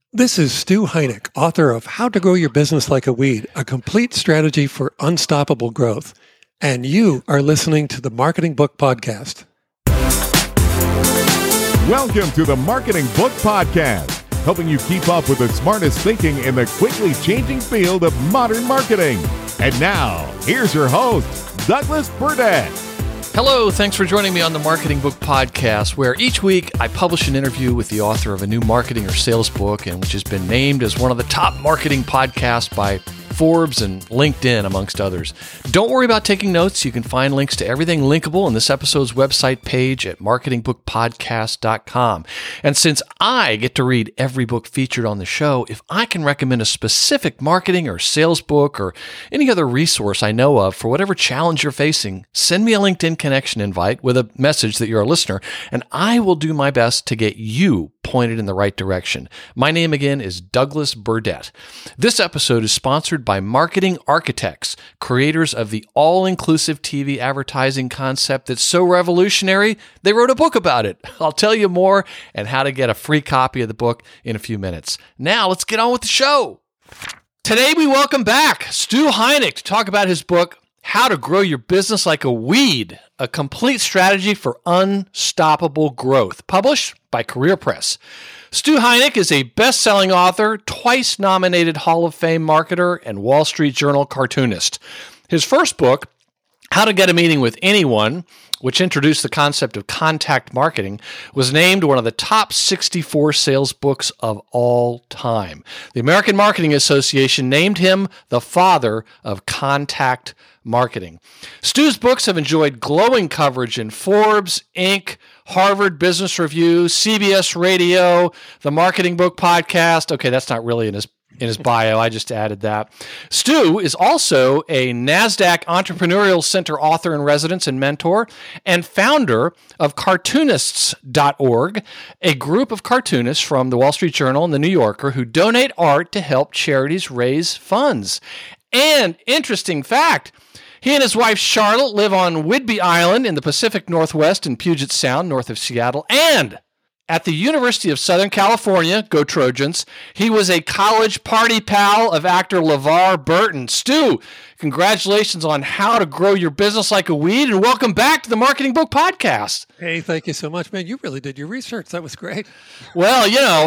This is Stu Heineck, author of How to Grow Your Business Like a Weed, a complete strategy for unstoppable growth. And you are listening to the Marketing Book Podcast. Welcome to the Marketing Book Podcast, helping you keep up with the smartest thinking in the quickly changing field of modern marketing. And now, here's your host, Douglas Burdett. Hello, thanks for joining me on the Marketing Book Podcast, where each week I publish an interview with the author of a new marketing or sales book, and which has been named as one of the top marketing podcasts by Forbes and LinkedIn, amongst others. Don't worry about taking notes. You can find links to everything linkable on this episode's website page at marketingbookpodcast.com. And since I get to read every book featured on the show, if I can recommend a specific marketing or sales book or any other resource I know of for whatever challenge you're facing, send me a LinkedIn connection invite with a message that you're a listener, and I will do my best to get you pointed in the right direction. My name again is Douglas Burdett. This episode is sponsored by Marketing Architects, creators of the all-inclusive TV advertising concept that's so revolutionary, they wrote a book about it. I'll tell you more and how to get a free copy of the book in a few minutes. Now, let's get on with the show. Today, we welcome back Stu Heineck to talk about his book, How to Grow Your Business Like a Weed, a complete strategy for unstoppable growth, published by Career Press. Stu Heineck is a best-selling author, twice nominated Hall of Fame marketer, and Wall Street Journal cartoonist. His first book, How to Get a Meeting with Anyone, which introduced the concept of contact marketing, was named one of the top 64 sales books of all time. The American Marketing Association named him the father of contact marketing. Stu's books have enjoyed glowing coverage in Forbes, Inc., Harvard Business Review, CBS Radio, the Marketing Book Podcast. Okay, that's not really in his bio. I just added that. Stu is also a NASDAQ Entrepreneurial Center author in residence and mentor, and founder of Cartoonists.org, a group of cartoonists from the Wall Street Journal and the New Yorker who donate art to help charities raise funds. And interesting fact, he and his wife Charlotte live on Whidbey Island in the Pacific Northwest in Puget Sound, north of Seattle, and at the University of Southern California, go Trojans, he was a college party pal of actor LeVar Burton. Stu, congratulations on How to Grow Your Business Like a Weed, and welcome back to the Marketing Book Podcast. Hey, thank you so much, man. You really did your research. That was great. Well,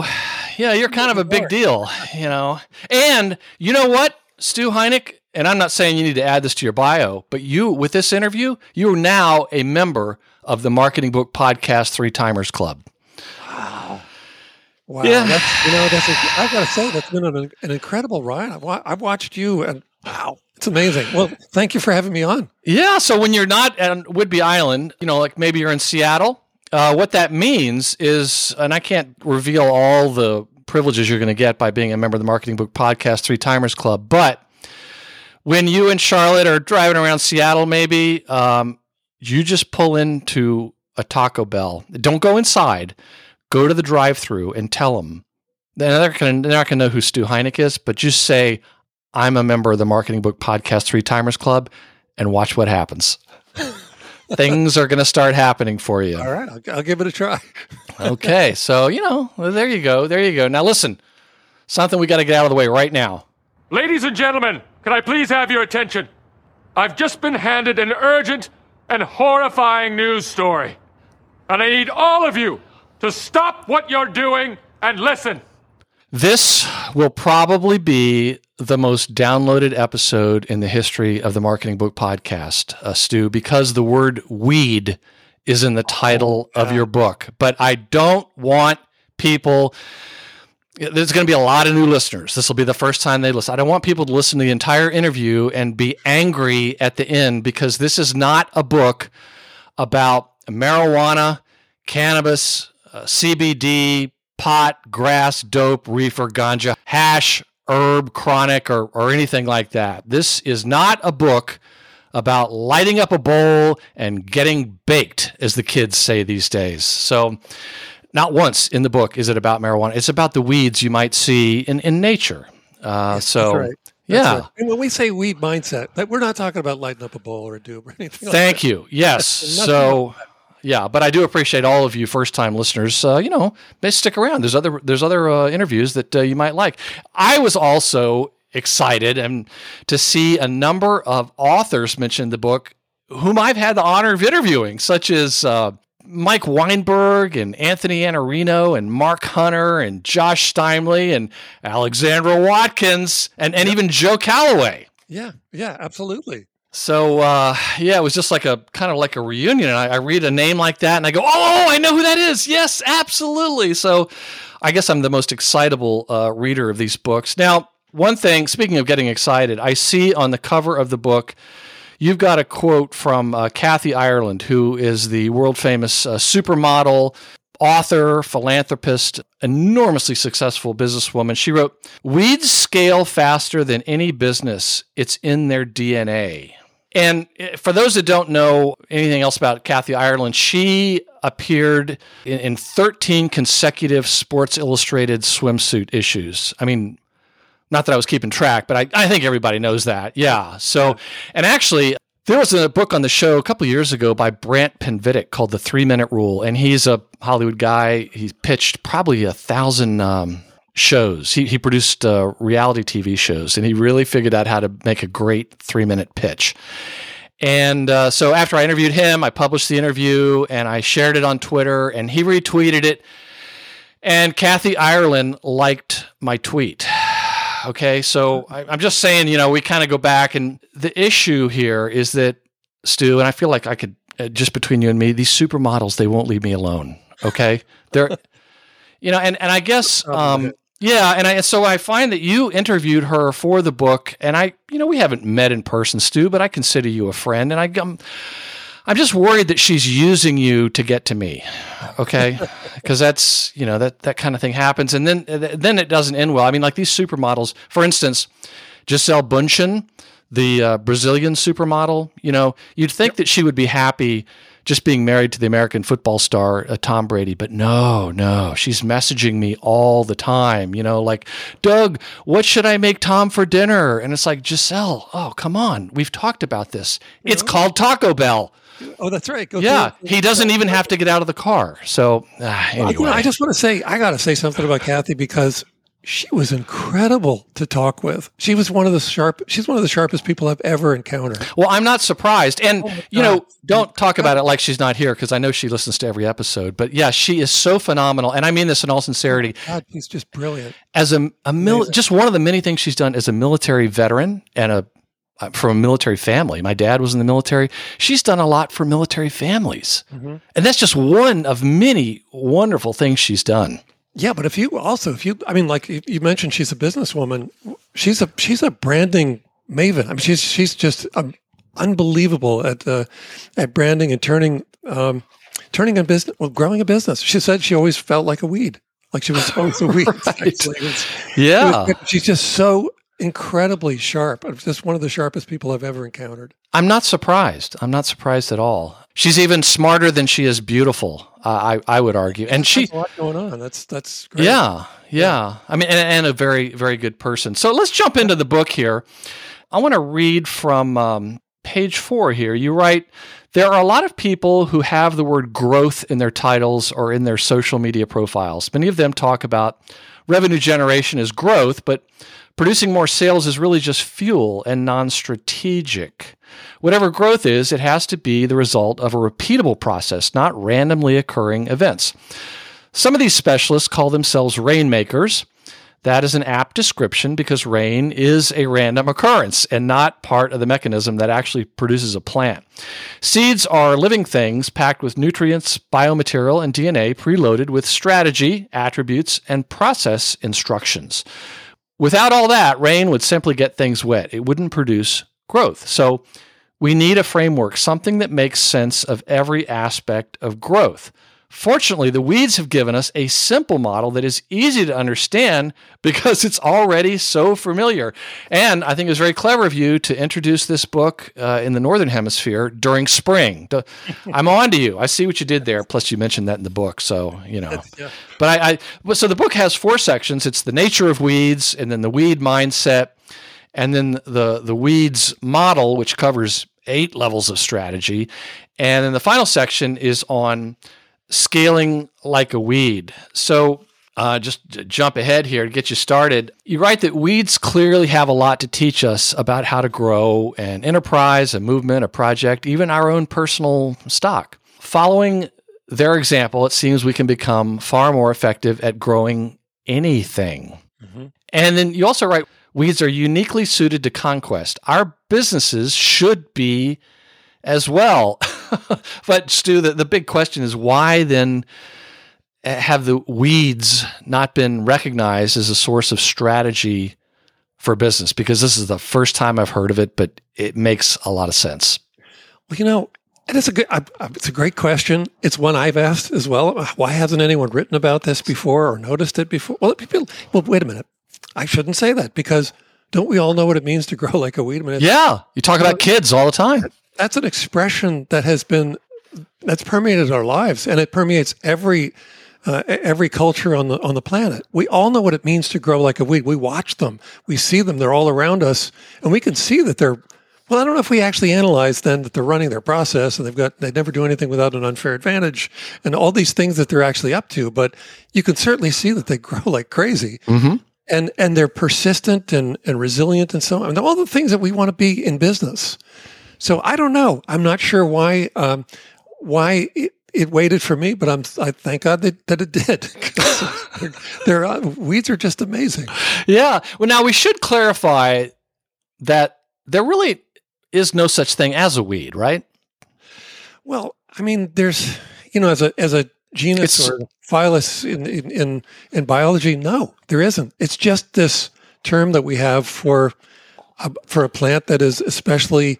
you're kind of a big deal, And you know what, Stu Heineck, and I'm not saying you need to add this to your bio, but with this interview, you are now a member of the Marketing Book Podcast Three-Timers Club. Wow. Yeah. I got to say, that's been an incredible ride. I've watched you, and wow, it's amazing. Well, thank you for having me on. Yeah, so when you're not at Whidbey Island, like maybe you're in Seattle, what that means is, and I can't reveal all the privileges you're going to get by being a member of the Marketing Book Podcast Three-Timers Club, but when you and Charlotte are driving around Seattle, maybe, you just pull into a Taco Bell. Don't go inside. Go to the drive-thru and tell them. They're not going to know who Stu Heineck is, but just say, I'm a member of the Marketing Book Podcast Three-Timers Club, and watch what happens. Things are going to start happening for you. All right, I'll give it a try. Okay, so, there you go. There you go. Now, listen, something we got to get out of the way right now. Ladies and gentlemen, can I please have your attention? I've just been handed an urgent and horrifying news story. And I need all of you to stop what you're doing and listen. This will probably be the most downloaded episode in the history of the Marketing Book Podcast, Stu, because the word weed is in the title of your book. But I don't want people... There's going to be a lot of new listeners. This will be the first time they listen. I don't want people to listen to the entire interview and be angry at the end, because this is not a book about marijuana, cannabis, CBD, pot, grass, dope, reefer, ganja, hash, herb, chronic, or anything like that. This is not a book about lighting up a bowl and getting baked, as the kids say these days. So not once in the book is it about marijuana. It's about the weeds you might see in nature. That's right. Yeah. Right. And when we say weed mindset, we're not talking about lighting up a bowl or a doob or anything Thank like you. Yes. So But I do appreciate all of you first-time listeners. They stick around. There's other interviews that you might like. I was also excited to see a number of authors mention the book whom I've had the honor of interviewing, such as Mike Weinberg and Anthony Iannarino and Mark Hunter and Josh Steinley and Alexandra Watkins and even Joe Calloway. Yeah, absolutely. So, it was just like a kind of like a reunion. And I read a name like that and I go, oh, I know who that is. Yes, absolutely. So I guess I'm the most excitable reader of these books. Now, one thing, speaking of getting excited, I see on the cover of the book, you've got a quote from Kathy Ireland, who is the world-famous supermodel, author, philanthropist, enormously successful businesswoman. She wrote, "Weeds scale faster than any business. It's in their DNA." And for those that don't know anything else about Kathy Ireland, she appeared in 13 consecutive Sports Illustrated swimsuit issues. I mean, not that I was keeping track, but I think everybody knows that. Yeah. So, and actually, there was a book on the show a couple of years ago by Brant Penvitic called The 3-Minute Rule. And he's a Hollywood guy. He's pitched probably 1,000 shows. He produced reality TV shows, and he really figured out how to make a great 3-minute pitch. And so after I interviewed him, I published the interview and I shared it on Twitter, and he retweeted it. And Kathy Ireland liked my tweet. Okay, so I'm just saying, we kind of go back, and the issue here is that, Stu, and I feel like I could, just between you and me, these supermodels, they won't leave me alone, okay? They're, and I guess, so I find that you interviewed her for the book, and we haven't met in person, Stu, but I consider you a friend, and I'm just worried that she's using you to get to me, okay? Because that's, that kind of thing happens. And then it doesn't end well. I mean, like these supermodels, for instance, Gisele Bündchen, the Brazilian supermodel, you'd think that she would be happy just being married to the American football star, Tom Brady. But no, she's messaging me all the time, like, Doug, what should I make Tom for dinner? And it's like, Gisele, oh, come on. We've talked about this. It's called Taco Bell. Oh, that's right. He doesn't even have to get out of the car. So anyway. I just want to say, I got to say something about Kathy because she was incredible to talk with. She's one of the sharpest people I've ever encountered. Well, I'm not surprised. And, don't talk about it like she's not here because I know she listens to every episode. But yeah, she is so phenomenal. And I mean this in all sincerity. Oh God, she's just brilliant. As just one of the many things she's done as a military veteran and from a military family. My dad was in the military. She's done a lot for military families. Mm-hmm. And that's just one of many wonderful things she's done. Yeah, but if you mentioned she's a businesswoman, she's a branding maven. I mean, she's just unbelievable at branding and turning a business, growing a business. She said she always felt like a weed, like she was always a weed. Right. She's just so incredibly sharp. Just one of the sharpest people I've ever encountered. I'm not surprised. I'm not surprised at all. She's even smarter than she is beautiful. I would argue, and she has a lot going on. That's great. Yeah. I mean, and a very, very good person. So let's jump into the book here. I want to read from page 4 here. You write, there are a lot of people who have the word growth in their titles or in their social media profiles. Many of them talk about revenue generation as growth, but producing more sales is really just fuel and non-strategic. Whatever growth is, it has to be the result of a repeatable process, not randomly occurring events. Some of these specialists call themselves rainmakers. That is an apt description because rain is a random occurrence and not part of the mechanism that actually produces a plant. Seeds are living things packed with nutrients, biomaterial, and DNA preloaded with strategy, attributes, and process instructions. Without all that, rain would simply get things wet. It wouldn't produce growth. So we need a framework, something that makes sense of every aspect of growth. Fortunately, the weeds have given us a simple model that is easy to understand because it's already so familiar. And I think it was very clever of you to introduce this book in the Northern Hemisphere during spring. I'm on to you. I see what you did there. Plus, you mentioned that in the book. So, Yeah. But so the book has 4 sections. It's the nature of weeds, and then the weed mindset, and then the weeds model, which covers 8 levels of strategy. And then the final section is on scaling like a weed. So just to jump ahead here to get you started. You write that weeds clearly have a lot to teach us about how to grow an enterprise, a movement, a project, even our own personal stock. Following their example, it seems we can become far more effective at growing anything. Mm-hmm. And then you also write, weeds are uniquely suited to conquest. Our businesses should be as well. But Stu, the big question is, why then have the weeds not been recognized as a source of strategy for business? Because this is the first time I've heard of it, but it makes a lot of sense. Well, and it's a great question. It's one I've asked as well. Why hasn't anyone written about this before or noticed it before? Well, wait a minute. I shouldn't say that, because don't we all know what it means to grow like a weed? Yeah, you talk about kids all the time. That's an expression that's permeated our lives, and it permeates every culture on the planet. We all know what it means to grow like a weed. We watch them, we see them, they're all around us, and we can see that they're. Well, I don't know if we actually analyze then that they're running their process and they never do anything without an unfair advantage and all these things that they're actually up to. But you can certainly see that they grow like crazy. Mm-hmm. And they're persistent and resilient and so on. And all the things that we want to be in business. So I don't know. I'm not sure why it waited for me, but I thank God that it did. Weeds are just amazing. Yeah. Well, now we should clarify that there really is no such thing as a weed, right? Well, I mean, there's, as a genus or phylus in biology, no, there isn't. It's just this term that we have for a plant that is especially,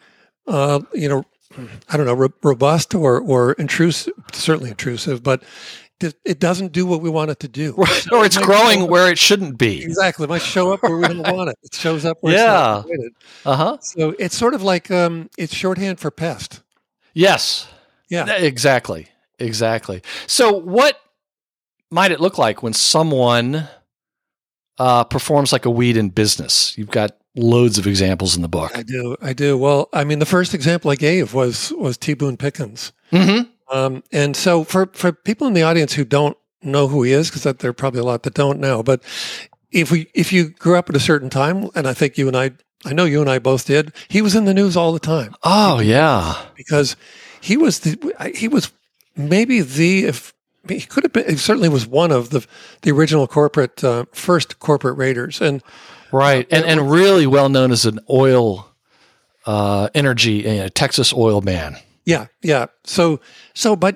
robust or intrusive, certainly intrusive, but it doesn't do what we want it to do. Right. Or it's growing where it shouldn't be. Exactly. It might show up where we don't want it. It shows up where it's not related. Uh-huh. So it's sort of like it's shorthand for pest. Yes. Yeah. Exactly. So what might it look like when someone performs like a weed in business? You've got loads of examples in the book. I do. Well, I mean, the first example I gave was T. Boone Pickens. Mm-hmm. And so for people in the audience who don't know who he is, because there are probably a lot that don't know, but if you grew up at a certain time, and I think I know you and I both did, he was in the news all the time. Oh yeah, because he was maybe he could have been, he certainly was one of the original first corporate raiders, and right, and really well known as an oil energy Texas oil man. Yeah. So I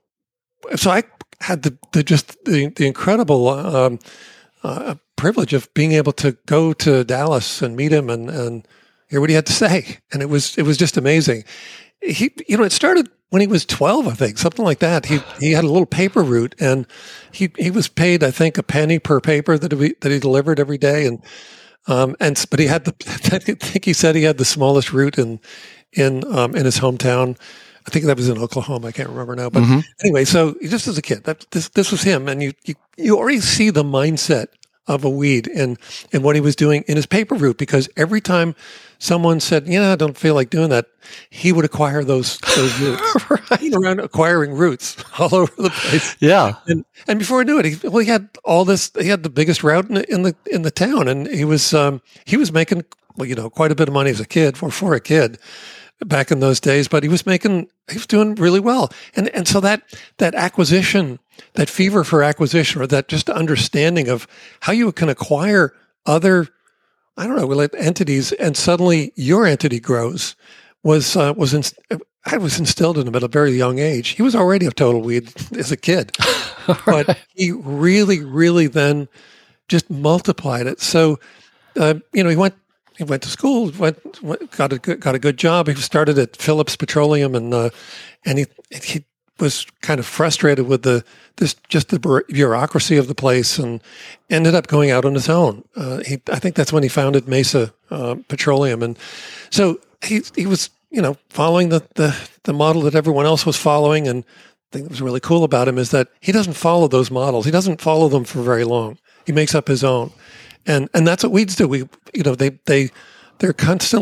had the incredible privilege of being able to go to Dallas and meet him and hear what he had to say, and it was just amazing. It started when he was 12, I think, something like that. He had a little paper route, and he was paid, I think, a penny per paper that he delivered every day, but he had I think he said he had the smallest route in his hometown. I think that was in Oklahoma. I can't remember now. But anyway, so just as a kid, this was him. And you already see the mindset of a weed in what he was doing in his paper route, because every time someone said, I don't feel like doing that, he would acquire those roots. Right. Around acquiring roots all over the place. Yeah. And before I knew it, he had all this. He had the biggest route in the town, and he was making quite a bit of money as a kid for a kid back in those days, but he was doing really well. And so that acquisition, that fever for acquisition, or that just understanding of how you can acquire other, entities, and suddenly your entity grows, was instilled in him at a very young age. He was already a total weed as a kid, but he really, really then just multiplied it. So, he went to school, got a good job. He started at Phillips Petroleum, and he was kind of frustrated with the bureaucracy of the place, and ended up going out on his own. I think that's when he founded Mesa Petroleum, and so he was following the model that everyone else was following. And the thing that was really cool about him is that he doesn't follow those models. He doesn't follow them for very long. He makes up his own. And that's what weeds do. They're constantly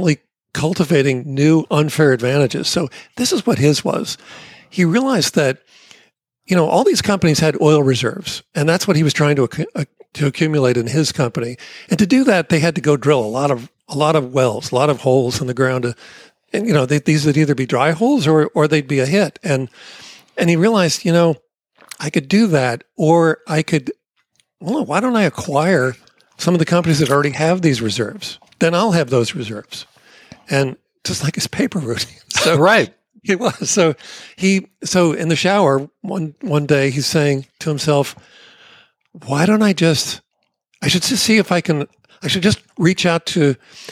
cultivating new unfair advantages. So this is what his was. He realized that, all these companies had oil reserves, and that's what he was trying to accumulate in his company. And to do that, they had to go drill a lot of wells, a lot of holes in the ground. And these would either be dry holes or they'd be a hit. And he realized, I could do that, or I could. Well, why don't I acquire some of the companies that already have these reserves? Then I'll have those reserves. And just like his paper route. So right. He was. So in the shower one day, he's saying to himself, why don't I should just see if I should just reach out to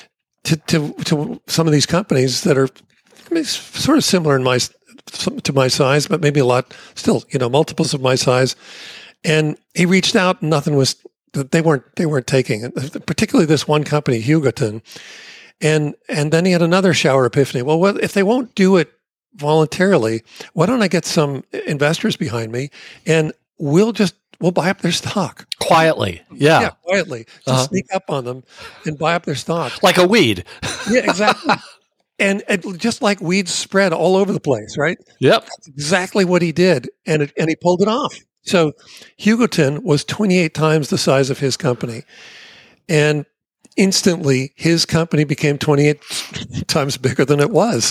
some of these companies that are sort of similar to my size, but maybe a lot still, multiples of my size. And he reached out and they weren't taking it, particularly this one company, Hugoton. And then he had another shower epiphany. Well, if they won't do it voluntarily, why don't I get some investors behind me and we'll buy up their stock quietly. Yeah, quietly. Just sneak up on them and buy up their stock like a weed. Yeah, exactly. And just like weeds spread all over the place, right? Yep. That's exactly what he did, and he pulled it off. So Hugoton was 28 times the size of his company, and instantly his company became 28 times bigger than it was.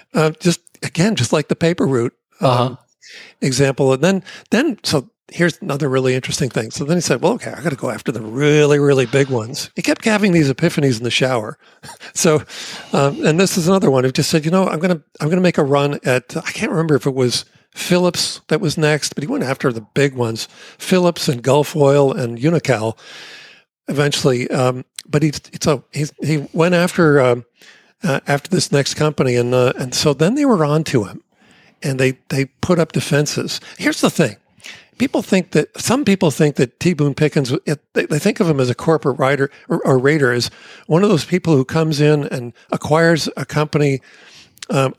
Just like the paper route example. And then so here's another really interesting thing. So then he said, well, okay, I got to go after the really, really big ones. He kept having these epiphanies in the shower. So, and this is another one. He just said, I'm going to make a run at, I can't remember if it was Phillips that was next, but he went after the big ones, Phillips and Gulf Oil and Unocal eventually. But he went after this next company. And so then they were on to him and they put up defenses. Here's the thing. Some people think that T. Boone Pickens, they think of him as a corporate raider, as one of those people who comes in and acquires a company in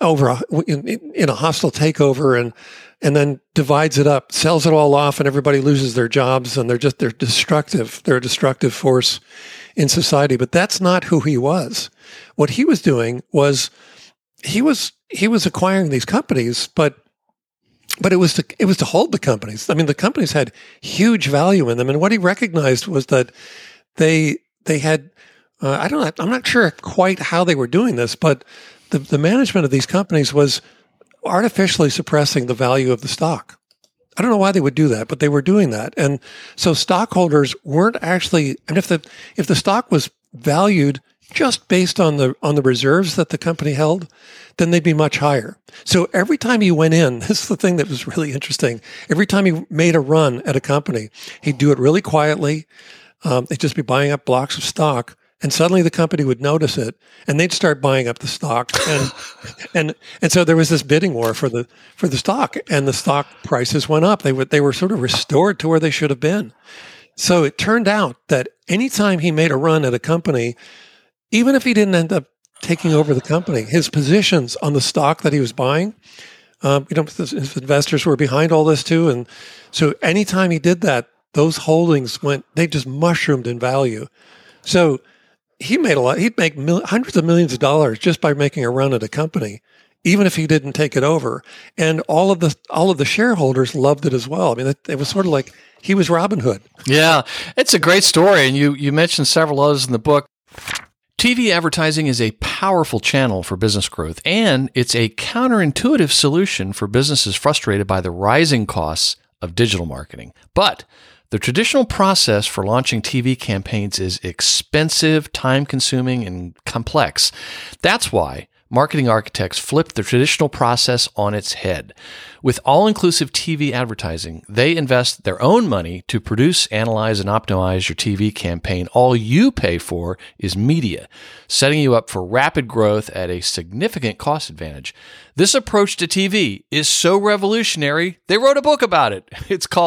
a hostile takeover and then divides it up, sells it all off, and everybody loses their jobs, and they're destructive. They're a destructive force in society. But that's not who he was. What he was doing was he was acquiring these companies, but it was to hold the companies. I mean, the companies had huge value in them, and what he recognized was that they had. I'm not sure quite how they were doing this, but the management of these companies was artificially suppressing the value of the stock. I don't know why they would do that, but they were doing that, and so stockholders weren't actually. And if the stock was valued just based on the reserves that the company held, then they'd be much higher. So every time he went in, this is the thing that was really interesting. Every time he made a run at a company, he'd do it really quietly. They'd just be buying up blocks of stock, and suddenly the company would notice it, and they'd start buying up the stock. And so there was this bidding war for the stock, and the stock prices went up. They were sort of restored to where they should have been. So it turned out that anytime he made a run at a company, even if he didn't end up taking over the company, his positions on the stock that he was buying, his investors were behind all this too. And so anytime he did that, those holdings they just mushroomed in value. So he'd make hundreds of millions of dollars just by making a run at a company, even if he didn't take it over. And all of the shareholders loved it as well. I mean, it was sort of like he was Robin Hood. Yeah, it's a great story. And you mentioned several others in the book. TV advertising is a powerful channel for business growth, and it's a counterintuitive solution for businesses frustrated by the rising costs of digital marketing. But the traditional process for launching TV campaigns is expensive, time-consuming, and complex. That's why marketing architects flipped the traditional process on its head. With all-inclusive TV advertising, they invest their own money to produce, analyze, and optimize your TV campaign. All you pay for is media, setting you up for rapid growth at a significant cost advantage. This approach to TV is so revolutionary, they wrote a book about it. It's called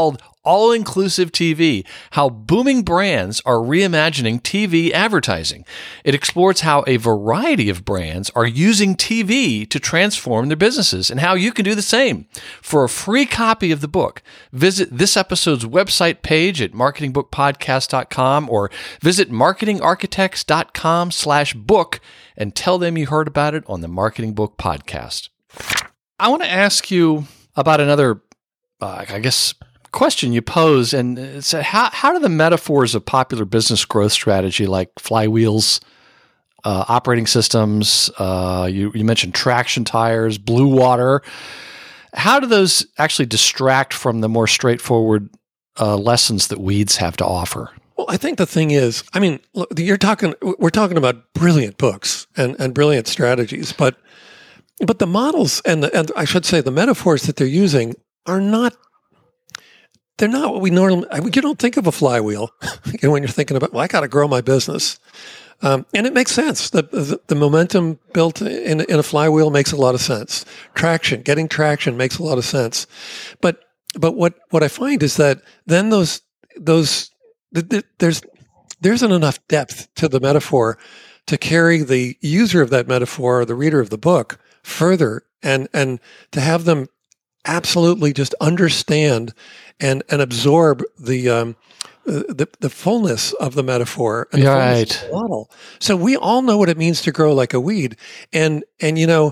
All-Inclusive TV, How Booming Brands Are Reimagining TV Advertising. It explores how a variety of brands are using TV to transform their businesses and how you can do the same. For a free copy of the book, visit this episode's website page at marketingbookpodcast.com or visit marketingarchitects.com/book and tell them you heard about it on the Marketing Book Podcast. I want to ask you about another, question you pose, and it's how do the metaphors of popular business growth strategy like flywheels, operating systems, you mentioned traction tires, blue water, how do those actually distract from the more straightforward lessons that weeds have to offer? Well, I think the thing is, I mean, look, we're talking about brilliant books and brilliant strategies, but the models and I should say the metaphors that they're using are not. They're not what we normally. You don't think of a flywheel when you're thinking about. Well, I got to grow my business, and it makes sense. The momentum built in a flywheel makes a lot of sense. Getting traction makes a lot of sense. But what I find is that then there's isn't enough depth to the metaphor to carry the user of that metaphor or the reader of the book further, and to have them absolutely just understand and absorb the fullness of the metaphor and the fullness of the model. So we all know what it means to grow like a weed, and there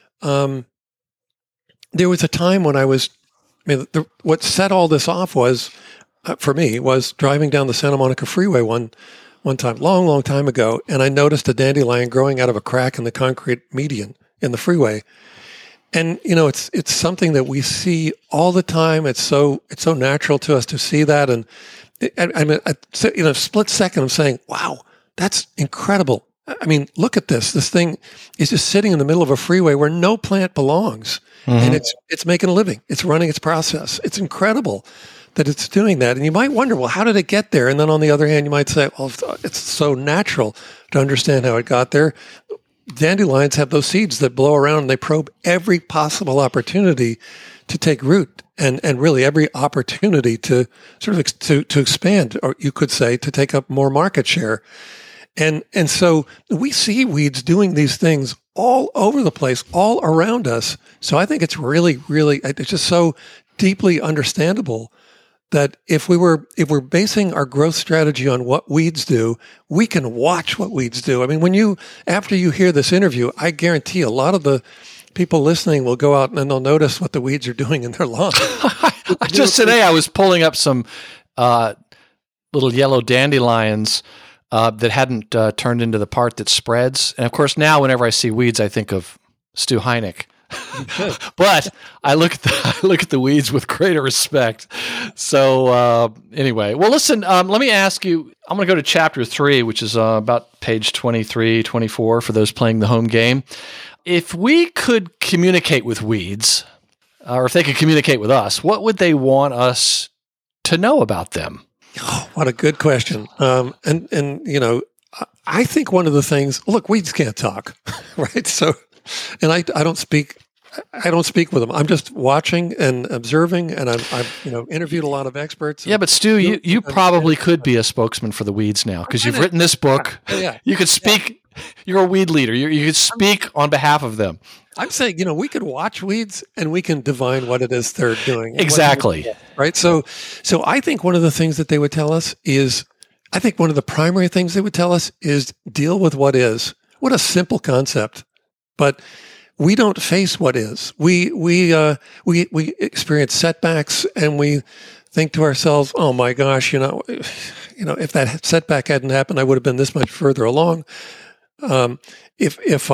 was a time when what set all this off was for me was driving down the Santa Monica Freeway one time, long time ago, and I noticed a dandelion growing out of a crack in the concrete median in the freeway. And it's something that we see all the time. It's so natural to us to see that, and a split second I'm saying, "Wow, that's incredible." I mean, look at this. This thing is just sitting in the middle of a freeway where no plant belongs, and it's making a living. It's running its process. It's incredible that it's doing that. And you might wonder, well, how did it get there? And then on the other hand, you might say, well, it's so natural to understand how it got there. Dandelions have those seeds that blow around and they probe every possible opportunity to take root and really every opportunity to sort of to expand, or you could say to take up more market share. And so we see weeds doing these things all over the place, all around us. So I think it's really, really, it's just so deeply understandable that if we're basing our growth strategy on what weeds do, we can watch what weeds do. I mean, after you hear this interview, I guarantee a lot of the people listening will go out and they'll notice what the weeds are doing in their lawn. Just today, I was pulling up some little yellow dandelions that hadn't turned into the part that spreads. And of course, now whenever I see weeds, I think of Stu Heineck. But I look at the weeds with greater respect. So anyway, well, listen, let me ask you, I'm going to go to chapter 3, which is about page 23, 24 for those playing the home game. If we could communicate with weeds, or if they could communicate with us, what would they want us to know about them? Oh, what a good question. I think one of the things, look, weeds can't talk, right? So, and I don't speak with them. I'm just watching and observing, and I've interviewed a lot of experts. Yeah, but Stu, you probably could be a spokesman for the weeds now because you've written this book. Yeah. You could speak. Yeah. You're a weed leader. You could speak on behalf of them. I'm saying, we could watch weeds and we can divine what it is they're doing. Exactly. Right. So I think one of the things that they would tell us is, I think one of the primary things they would tell us is deal with what is. What a simple concept, but we don't face what is. We experience setbacks and we think to ourselves, "Oh my gosh, if that setback hadn't happened, I would have been this much further along. If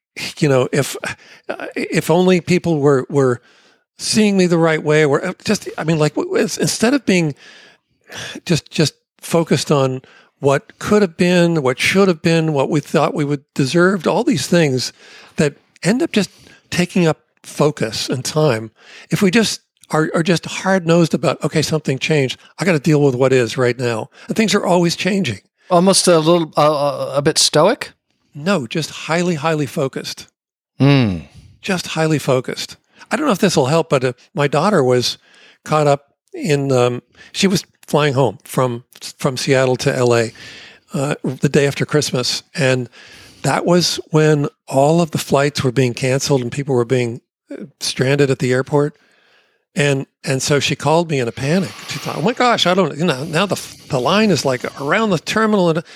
only people were seeing me the right way, or instead of being just focused on what could have been, what should have been, what we thought we would deserved, all these things that end up just taking up focus and time. If we just are just hard-nosed about, okay, something changed, I got to deal with what is right now. And things are always changing. Almost a bit stoic? No, just highly, highly focused. Mm. Just highly focused. I don't know if this will help, but my daughter was caught up she was flying home from Seattle to LA the day after Christmas, and that was when all of the flights were being canceled and people were being stranded at the airport. And so she called me in a panic. She thought, "Oh my gosh, I don't, now the line is like around the terminal, and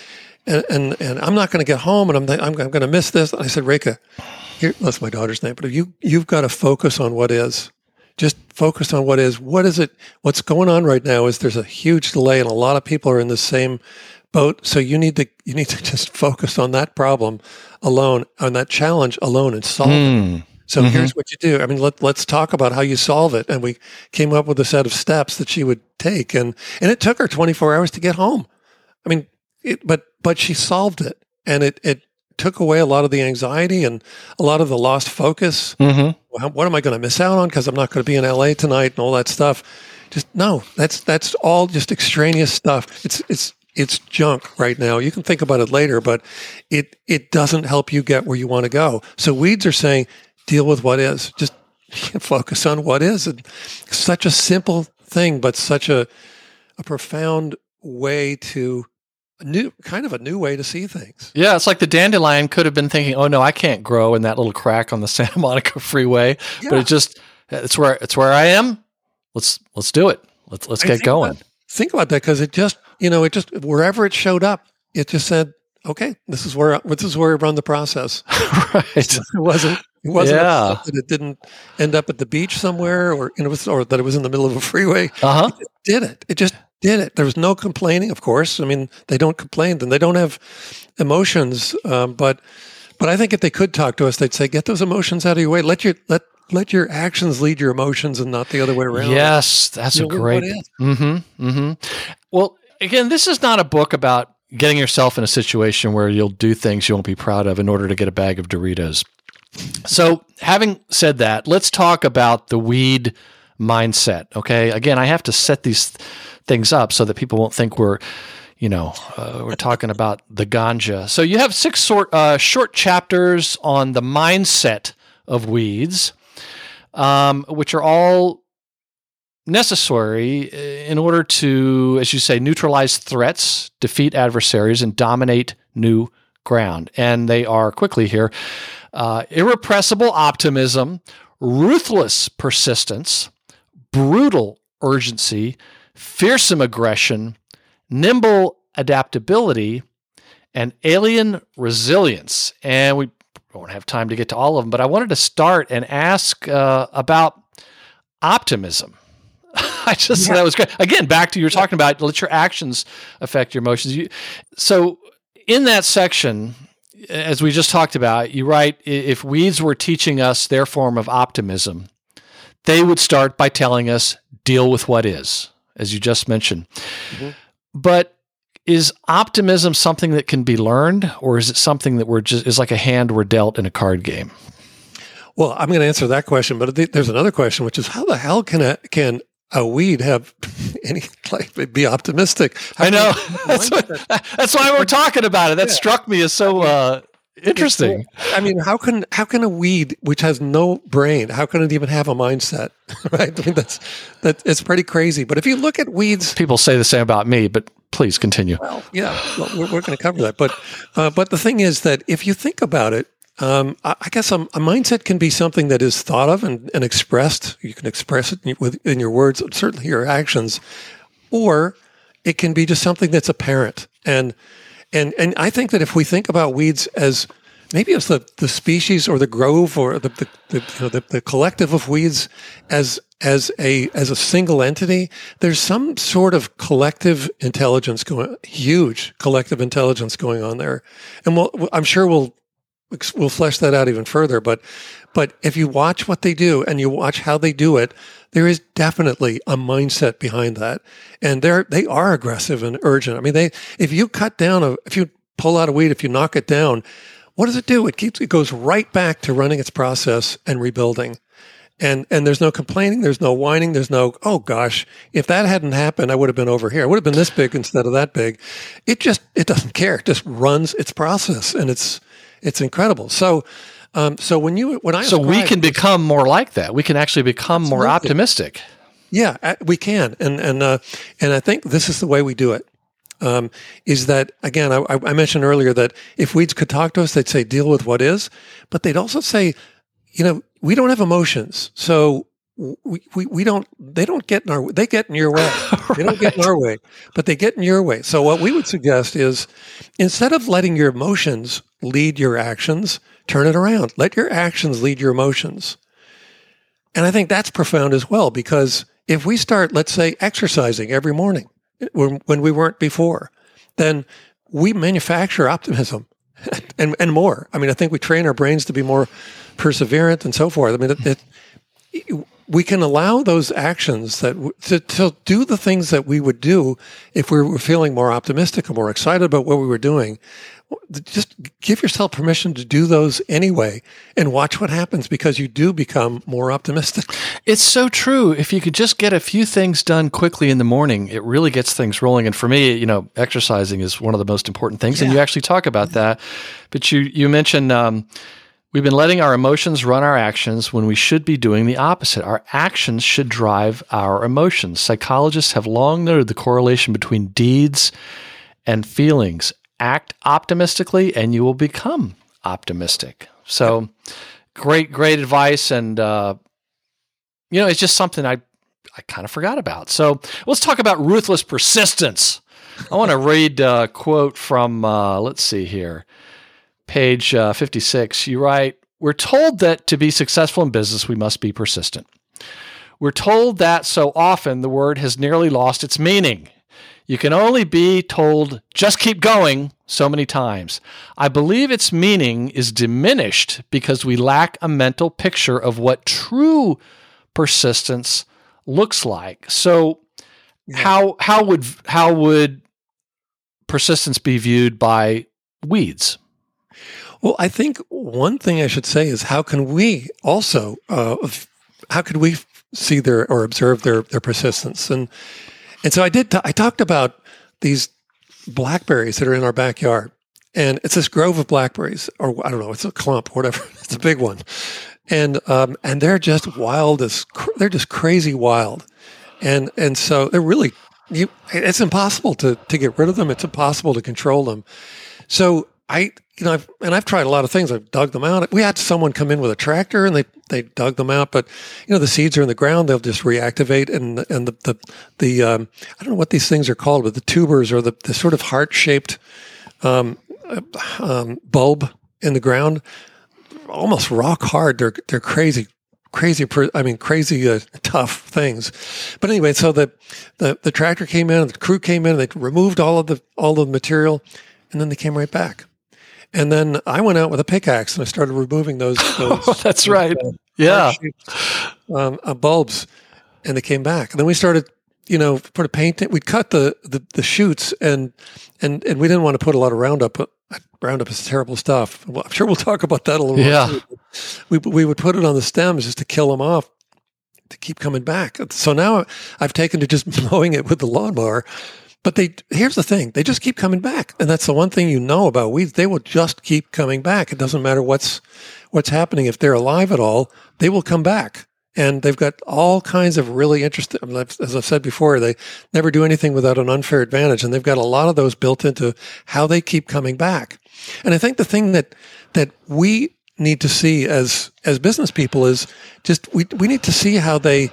I'm not going to get home, and I'm going to miss this." And I said, "Reka, here, that's my daughter's name, but you've got to focus on what is. Just focus on what is. What is it? What's going on right now is there's a huge delay, and a lot of people are in the same boat. So you need to just focus on that problem alone, on that challenge alone, and solve it. So here's what you do. I mean, let's talk about how you solve it." And we came up with a set of steps that she would take, and it took her 24 hours to get home. I mean, but she solved it, and it took away a lot of the anxiety and a lot of the lost focus. What am I going to miss out on because I'm not going to be in LA tonight and all that stuff? Just no, that's all just extraneous stuff. It's junk right now. You can think about it later, but it doesn't help you get where you want to go. So weeds are saying, deal with what is. Just focus on what is. And such a simple thing, but such a profound way to a new way to see things. Yeah, it's like the dandelion could have been thinking, "Oh no, I can't grow in that little crack on the Santa Monica freeway." Yeah. But it's where I am. Let's do it. Let's get going. Think about that, because it just wherever it showed up, it just said, "Okay, this is where I run the process." Right. It wasn't that it didn't end up at the beach somewhere, or that it was in the middle of a freeway. It just did it. It just did it. There was no complaining, of course. I mean, they don't complain, and they don't have emotions. But I think if they could talk to us, they'd say, "Get those emotions out of your way. Let your actions lead your emotions, and not the other way around." Yes, that's a great. Well, again, this is not a book about getting yourself in a situation where you'll do things you won't be proud of in order to get a bag of Doritos. So, having said that, let's talk about the weed mindset. Okay, again, I have to set these things up so that people won't think we're talking about the ganja. So you have 6 short chapters on the mindset of weeds, which are all necessary in order to, as you say, neutralize threats, defeat adversaries, and dominate new ground. And they are quickly here: irrepressible optimism, ruthless persistence, brutal urgency, fearsome aggression, nimble adaptability, and alien resilience. And we won't have time to get to all of them, but I wanted to start and ask about optimism. That was great. Again, back to you were talking about let your actions affect your emotions. So in that section, as we just talked about, you write, if weeds were teaching us their form of optimism, they would start by telling us, deal with what is, as you just mentioned. But is optimism something that can be learned, or is it something that is like a hand we're dealt in a card game? Well, I'm going to answer that question, but there's another question, which is, how the hell can a weed have be optimistic? I know. That's why we're talking about it. That struck me as so interesting. I mean, how can a weed which has no brain, how can it even have a mindset? Right? I mean, that's it's pretty crazy. But if you look at weeds, people say the same about me, but please continue. Well, yeah, we're going to cover that. But the thing is that if you think about it, I guess a mindset can be something that is thought of and expressed. You can express it in your words, certainly your actions, or it can be just something that's apparent. And I think that if we think about weeds as maybe it's the species or the grove or the collective of weeds as a single entity, there's some sort of collective intelligence huge collective intelligence going on there, and I'm sure we'll flesh that out even further. But if you watch what they do and you watch how they do it, there is definitely a mindset behind that, and they are aggressive and urgent. I mean, if you pull out a weed, if you knock it down, what does it do? It goes right back to running its process and rebuilding. And there's no complaining, there's no whining, there's no, oh gosh, if that hadn't happened, I would have been over here. I would have been this big instead of that big. It doesn't care. It just runs its process, and it's incredible. So we can become more like that. We can actually become more optimistic. Yeah, we can, and I think this is the way we do it. Is that, again, I mentioned earlier that if weeds could talk to us, they'd say, deal with what is, but they'd also say, we don't have emotions. So they get in your way. They don't get in our way, but they get in your way. So what we would suggest is, instead of letting your emotions lead your actions, turn it around. Let your actions lead your emotions. And I think that's profound as well, because if we start, let's say, exercising every morning, when we weren't before, then we manufacture optimism and more. I mean, I think we train our brains to be more perseverant and so forth. I mean, we can allow those actions to do the things that we would do if we were feeling more optimistic or more excited about what we were doing. Just give yourself permission to do those anyway and watch what happens, because you do become more optimistic. It's so true. If you could just get a few things done quickly in the morning, it really gets things rolling. And for me, exercising is one of the most important things. Yeah. And you actually talk about that. But you mentioned we've been letting our emotions run our actions when we should be doing the opposite. Our actions should drive our emotions. Psychologists have long noted the correlation between deeds and feelings. Act optimistically and you will become optimistic. So great advice. And, it's just something I kind of forgot about. So let's talk about ruthless persistence. I want to read a quote from, let's see here, page 56. You write, "We're told that to be successful in business, we must be persistent. We're told that so often the word has nearly lost its meaning. You can only be told, just keep going, so many times. I believe its meaning is diminished because we lack a mental picture of what true persistence looks like." So how would persistence be viewed by weeds? Well, I think one thing I should say is, how can we also, see or observe their persistence? And so I talked about these blackberries that are in our backyard, and it's this grove of blackberries, or I don't know, it's a clump, whatever. It's a big one. And they're just wild they're just crazy wild. And so they're really, it's impossible to get rid of them. It's impossible to control them. So I've tried a lot of things. I've dug them out. We had someone come in with a tractor and they dug them out, but the seeds are in the ground. They'll just reactivate, and the I don't know what these things are called, but the tubers, or the sort of heart-shaped bulb in the ground, almost rock hard. They're crazy tough things. But anyway, so the tractor came in, the crew came in, and they removed all the material, and then they came right back. And then I went out with a pickaxe and I started removing those that's right. Yeah. Bulbs, and they came back. And then we started, put a paint. We'd cut the shoots, and we didn't want to put a lot of Roundup. Roundup is terrible stuff. Well, I'm sure we'll talk about that a little bit. We would put it on the stems just to kill them off, to keep coming back. So now I've taken to just mowing it with the lawnmower. But here's the thing, they just keep coming back. And that's the one thing about weeds. They will just keep coming back. It doesn't matter what's happening. If they're alive at all, they will come back. And they've got all kinds of really interesting, as I've said before, they never do anything without an unfair advantage. And they've got a lot of those built into how they keep coming back. And I think the thing that we need to see as business people is just, we need to see how they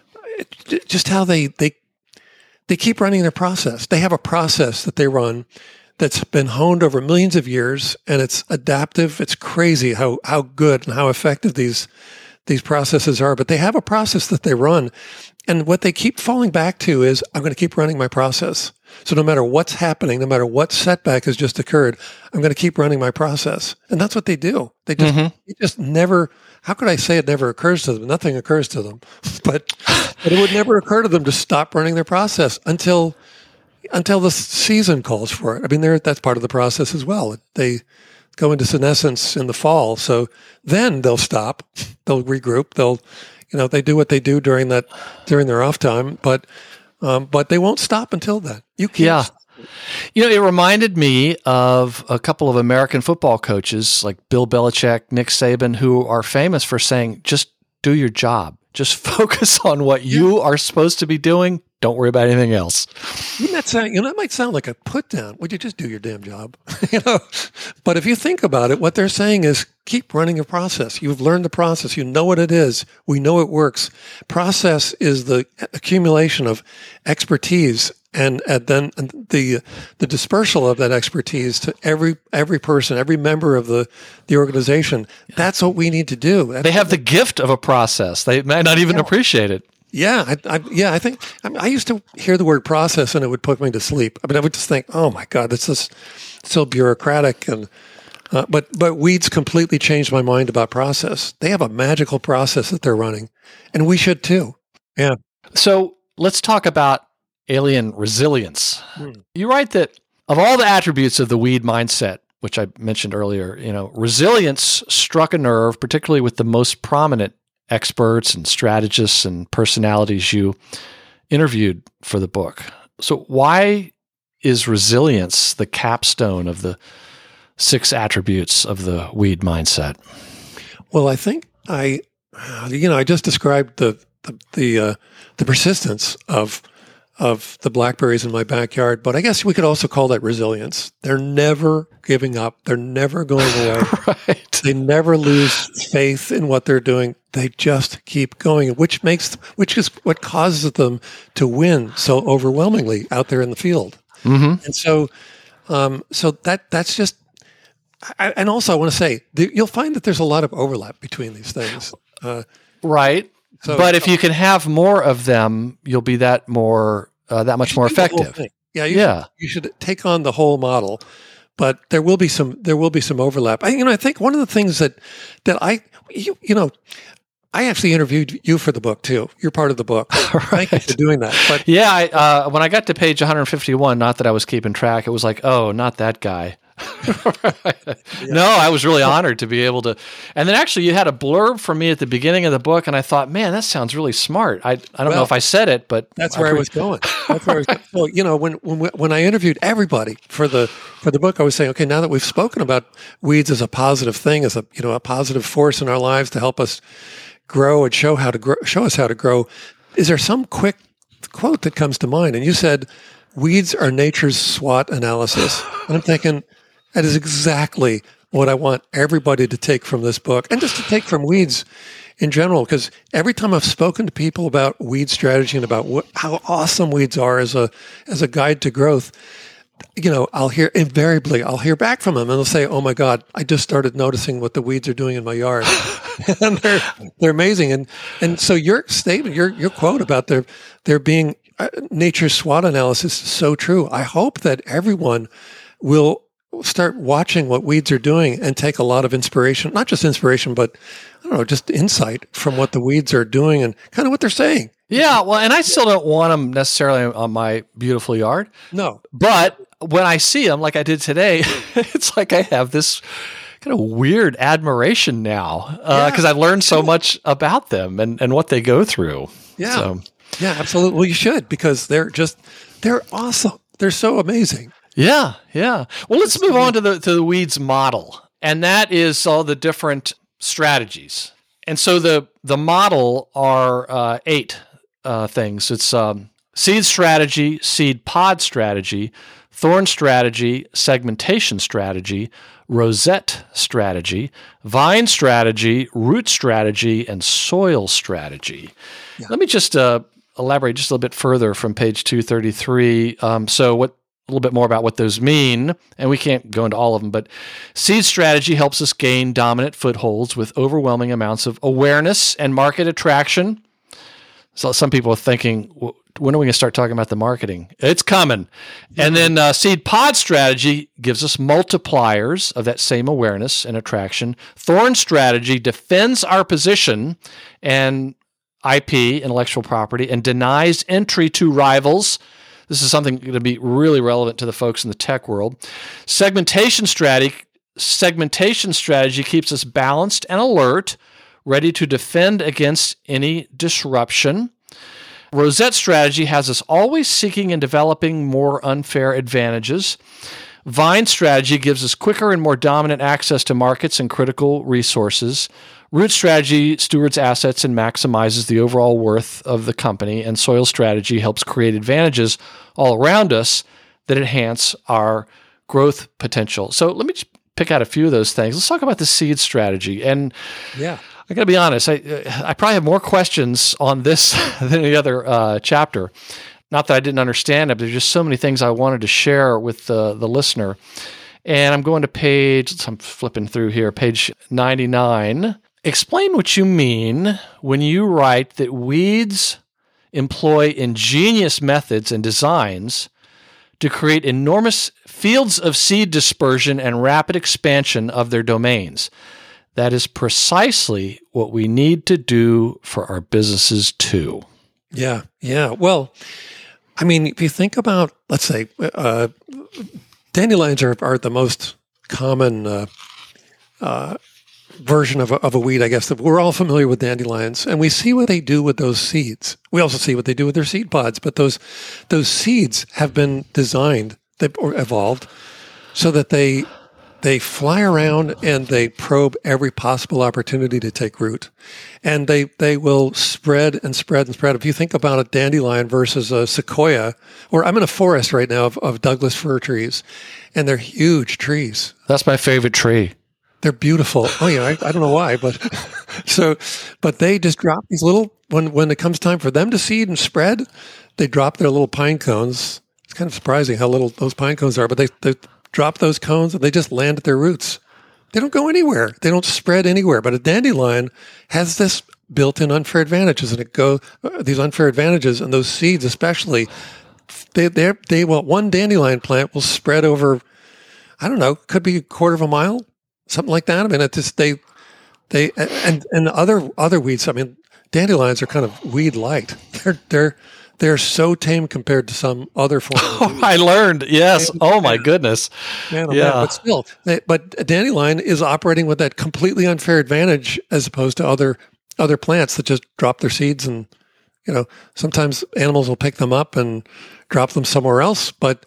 keep running their process. They have a process that they run that's been honed over millions of years, and it's adaptive. It's crazy how good and how effective these processes are. But they have a process that they run, and what they keep falling back to is, I'm going to keep running my process. So no matter what's happening, no matter what setback has just occurred, I'm going to keep running my process. And that's what they do. They just never. How could I say it never occurs to them? Nothing occurs to them, but it would never occur to them to stop running their process until the season calls for it. I mean, that's part of the process as well. They go into senescence in the fall, so then they'll stop, they'll regroup, they do what they do during their off time, but they won't stop until then. You can't. Yeah. It reminded me of a couple of American football coaches like Bill Belichick, Nick Saban, who are famous for saying, just do your job. Just focus on what you are supposed to be doing. Don't worry about anything else. That might sound like a put down. Would you just do your damn job? But if you think about it, what they're saying is keep running your process. You've learned the process. You know what it is. We know it works. Process is the accumulation of expertise and then the dispersal of that expertise to every person, every member of the organization. That's what we need to do. They have the gift of a process. They might not even appreciate it. Yeah, I think I used to hear the word process and it would put me to sleep. I mean, I would just think, oh my God, this is so bureaucratic. And but weeds completely changed my mind about process. They have a magical process that they're running, and we should too. Yeah. So let's talk about alien resilience. You write that of all the attributes of the weed mindset, which I mentioned earlier, resilience struck a nerve, particularly with the most prominent experts and strategists and personalities you interviewed for the book. So why is resilience the capstone of the 6 attributes of the weed mindset? Well, I think I just described the persistence of the blackberries in my backyard, but I guess we could also call that resilience. They're never giving up. They're never going away. Right. They never lose faith in what they're doing. They just keep going, which is what causes them to win so overwhelmingly out there in the field. Mm-hmm. And so that's just. And also, I want to say you'll find that there's a lot of overlap between these things. Right. But if you can have more of them, you'll be that much more effective. Yeah. You should take on the whole model, but there will be some overlap. I think one of the things that I actually interviewed you for the book too. You're part of the book. Right. Thank you for doing that. But when I got to page 151, not that I was keeping track, it was like, oh, not that guy. No, I was really honored to be able to. And then actually you had a blurb from me at the beginning of the book, and I thought, man, that sounds really smart. I don't know if I said it, but that's where I was going. Well, when I interviewed everybody for the book, I was saying, okay, now that we've spoken about weeds as a positive thing, as a positive force in our lives to help us grow and show us how to grow, is there some quick quote that comes to mind? And you said, weeds are nature's SWOT analysis. And I'm thinking, that is exactly what I want everybody to take from this book, and just to take from weeds in general. Because every time I've spoken to people about weed strategy and about how awesome weeds are as a guide to growth, I'll hear back from them, and they'll say, "Oh my God, I just started noticing what the weeds are doing in my yard," and they're amazing. And so your statement, your quote about there being nature's SWOT analysis is so true. I hope that everyone will start watching what weeds are doing and take a lot of inspiration, not just inspiration, but I don't know, just insight from what the weeds are doing and kind of what they're saying. Yeah, well, and I still don't want them necessarily on my beautiful yard. No. But when I see them, like I did today, it's like I have this kind of weird admiration now because I've learned so much about them and what they go through. Yeah. So. Yeah, absolutely. Well, you should, because they're awesome. They're so amazing. Yeah. Well, let's move on to the weeds model, and that is all the different strategies. And so the model are 8 things. It's seed strategy, seed pod strategy, thorn strategy, segmentation strategy, rosette strategy, vine strategy, root strategy, and soil strategy. Yeah. Let me just elaborate just a little bit further from page 233. A little bit more about what those mean, and we can't go into all of them, but seed strategy helps us gain dominant footholds with overwhelming amounts of awareness and market attraction. So some people are thinking, when are we going to start talking about the marketing? It's coming. And then seed pod strategy gives us multipliers of that same awareness and attraction. Thorn strategy defends our position and IP, intellectual property, and denies entry to rivals. This is something going to be really relevant to the folks in the tech world. Segmentation strategy keeps us balanced and alert, ready to defend against any disruption. Rosette strategy has us always seeking and developing more unfair advantages. Vine strategy gives us quicker and more dominant access to markets and critical resources. Root strategy stewards assets and maximizes the overall worth of the company. And soil strategy helps create advantages all around us that enhance our growth potential. So let me just pick out a few of those things. Let's talk about the seed strategy. And Yeah. I got to be honest, I probably have more questions on this than the other chapter. Not that I didn't understand it, but there's just so many things I wanted to share with the listener. And I'm going to I'm flipping through here, page 99. Explain what you mean when you write that weeds employ ingenious methods and designs to create enormous fields of seed dispersion and rapid expansion of their domains. That is precisely what we need to do for our businesses too. Yeah. Yeah. Well, I mean, if you think about, let's say, dandelions are the most common version of a weed, I guess. We're all familiar with dandelions, and we see what they do with those seeds. We also see what they do with their seed pods, but those seeds have been designed, or evolved, so that they fly around and they probe every possible opportunity to take root. And they will spread and spread and spread. If you think about a dandelion versus a sequoia, or I'm in a forest right now of Douglas fir trees, and they're huge trees. That's my favorite tree. They're beautiful. Oh yeah, I don't know why, but but they just drop these little, when it comes time for them to seed and spread, they drop their little pine cones. It's kind of surprising how little those pine cones are, but they drop those cones and they just land at their roots. They don't go anywhere. They don't spread anywhere. But a dandelion has this built-in unfair advantages, and these unfair advantages, and those seeds especially, one dandelion plant will spread over, I don't know, could be a quarter of a mile, something like that. I mean, it just and other weeds. I mean, dandelions are kind of weed light. They're so tame compared to some other forms. Oh, I learned. Yes. Oh my goodness. Man, but still, but a dandelion is operating with that completely unfair advantage as opposed to other plants that just drop their seeds, and sometimes animals will pick them up and drop them somewhere else. But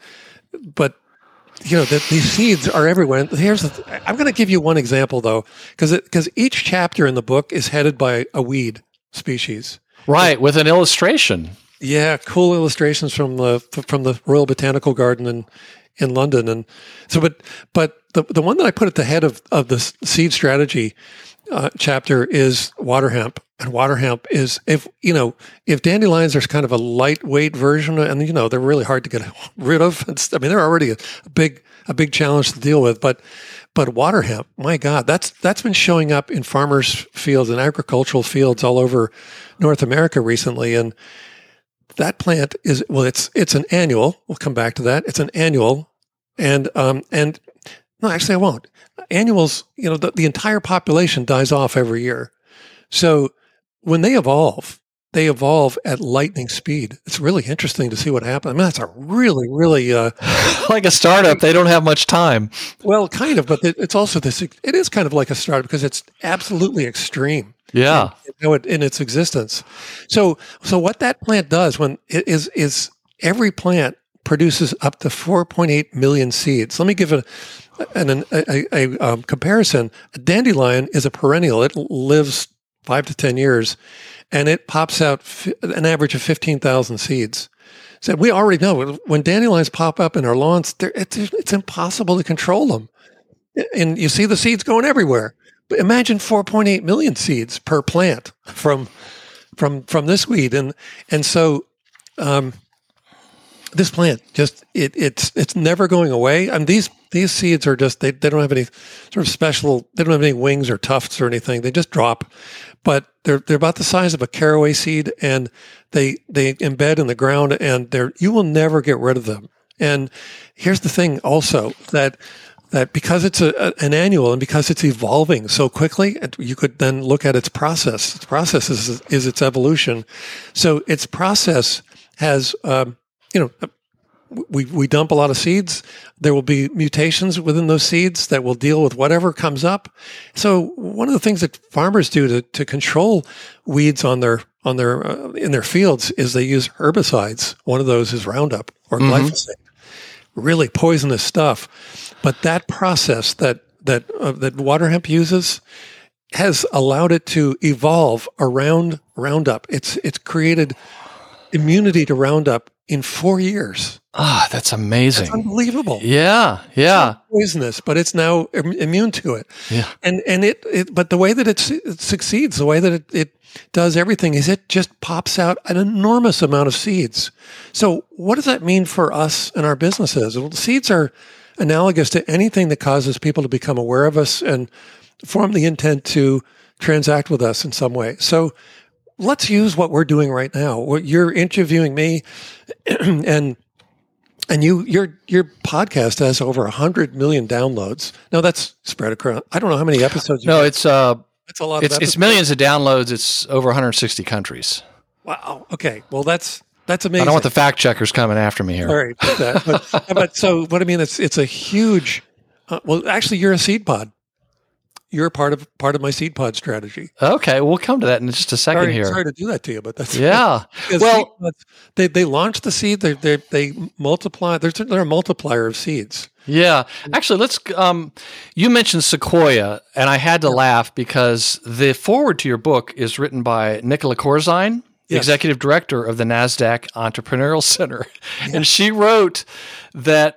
these seeds are everywhere. And I'm going to give you one example though, because each chapter in the book is headed by a weed species. Right, with an illustration. Yeah, cool illustrations from the Royal Botanical Garden in London, and so. But the one that I put at the head of the seed strategy chapter is water hemp, and water hemp is if dandelions are kind of a lightweight version, and they're really hard to get rid of. They're already a big challenge to deal with, but water hemp, my God, that's been showing up in farmers' fields and agricultural fields all over North America recently, and that plant is, well, it's an annual. We'll come back to that. It's an annual, and no, actually I won't. Annuals, the entire population dies off every year. So when they evolve at lightning speed. It's really interesting to see what happens. I mean, that's a really, really like a startup. They don't have much time. Well, kind of, but it's also it is kind of like a startup because it's absolutely extreme. Yeah, in its existence. So what that plant does is every plant produces up to 4.8 million seeds. Let me give a comparison. A dandelion is a perennial. It lives 5 to 10 years, and it pops out an average of 15,000 seeds. So we already know when dandelions pop up in our lawns, it's impossible to control them. And you see the seeds going everywhere. But imagine 4.8 million seeds per plant from this weed, and so this plant just it's never going away. And these seeds are just they don't have any sort of special. They don't have any wings or tufts or anything. They just drop, but they're about the size of a caraway seed, and they embed in the ground, and you will never get rid of them. And here's the thing, also that because it's an annual and because it's evolving so quickly, you could then look at its process. Its process is its evolution. So its process has, we dump a lot of seeds. There will be mutations within those seeds that will deal with whatever comes up. So one of the things that farmers do to control weeds in their fields is they use herbicides. One of those is Roundup or glyphosate. really poisonous stuff. But that process that water hemp uses has allowed it to evolve around Roundup. It's created immunity to Roundup in 4 years. Ah, that's amazing. That's unbelievable. Yeah. It's not poisonous, but it's now immune to it. Yeah. And but the way that it succeeds, the way that it does everything is it just pops out an enormous amount of seeds. So what does that mean for us and our businesses? Well, seeds are analogous to anything that causes people to become aware of us and form the intent to transact with us in some way. So let's use what we're doing right now. You're interviewing me, and your podcast has over 100 million downloads. Now that's spread across. I don't know how many episodes. It's a lot. It's millions of downloads. It's over 160 countries. Wow. Okay. Well, that's amazing. I don't want the fact checkers coming after me here. All right. But so what I mean, it's a huge. Well, actually, you're a seed pod. You're part of my seed pod strategy. Okay, we'll come to that in just a second here. Sorry to do that to you, but that's yeah. Well, they launch the seed. They multiply. They're a multiplier of seeds. Yeah, actually, let's. You mentioned Sequoia, and I had to laugh because the foreword to your book is written by Nicola Corzine, executive director of the NASDAQ Entrepreneurial Center, and she wrote that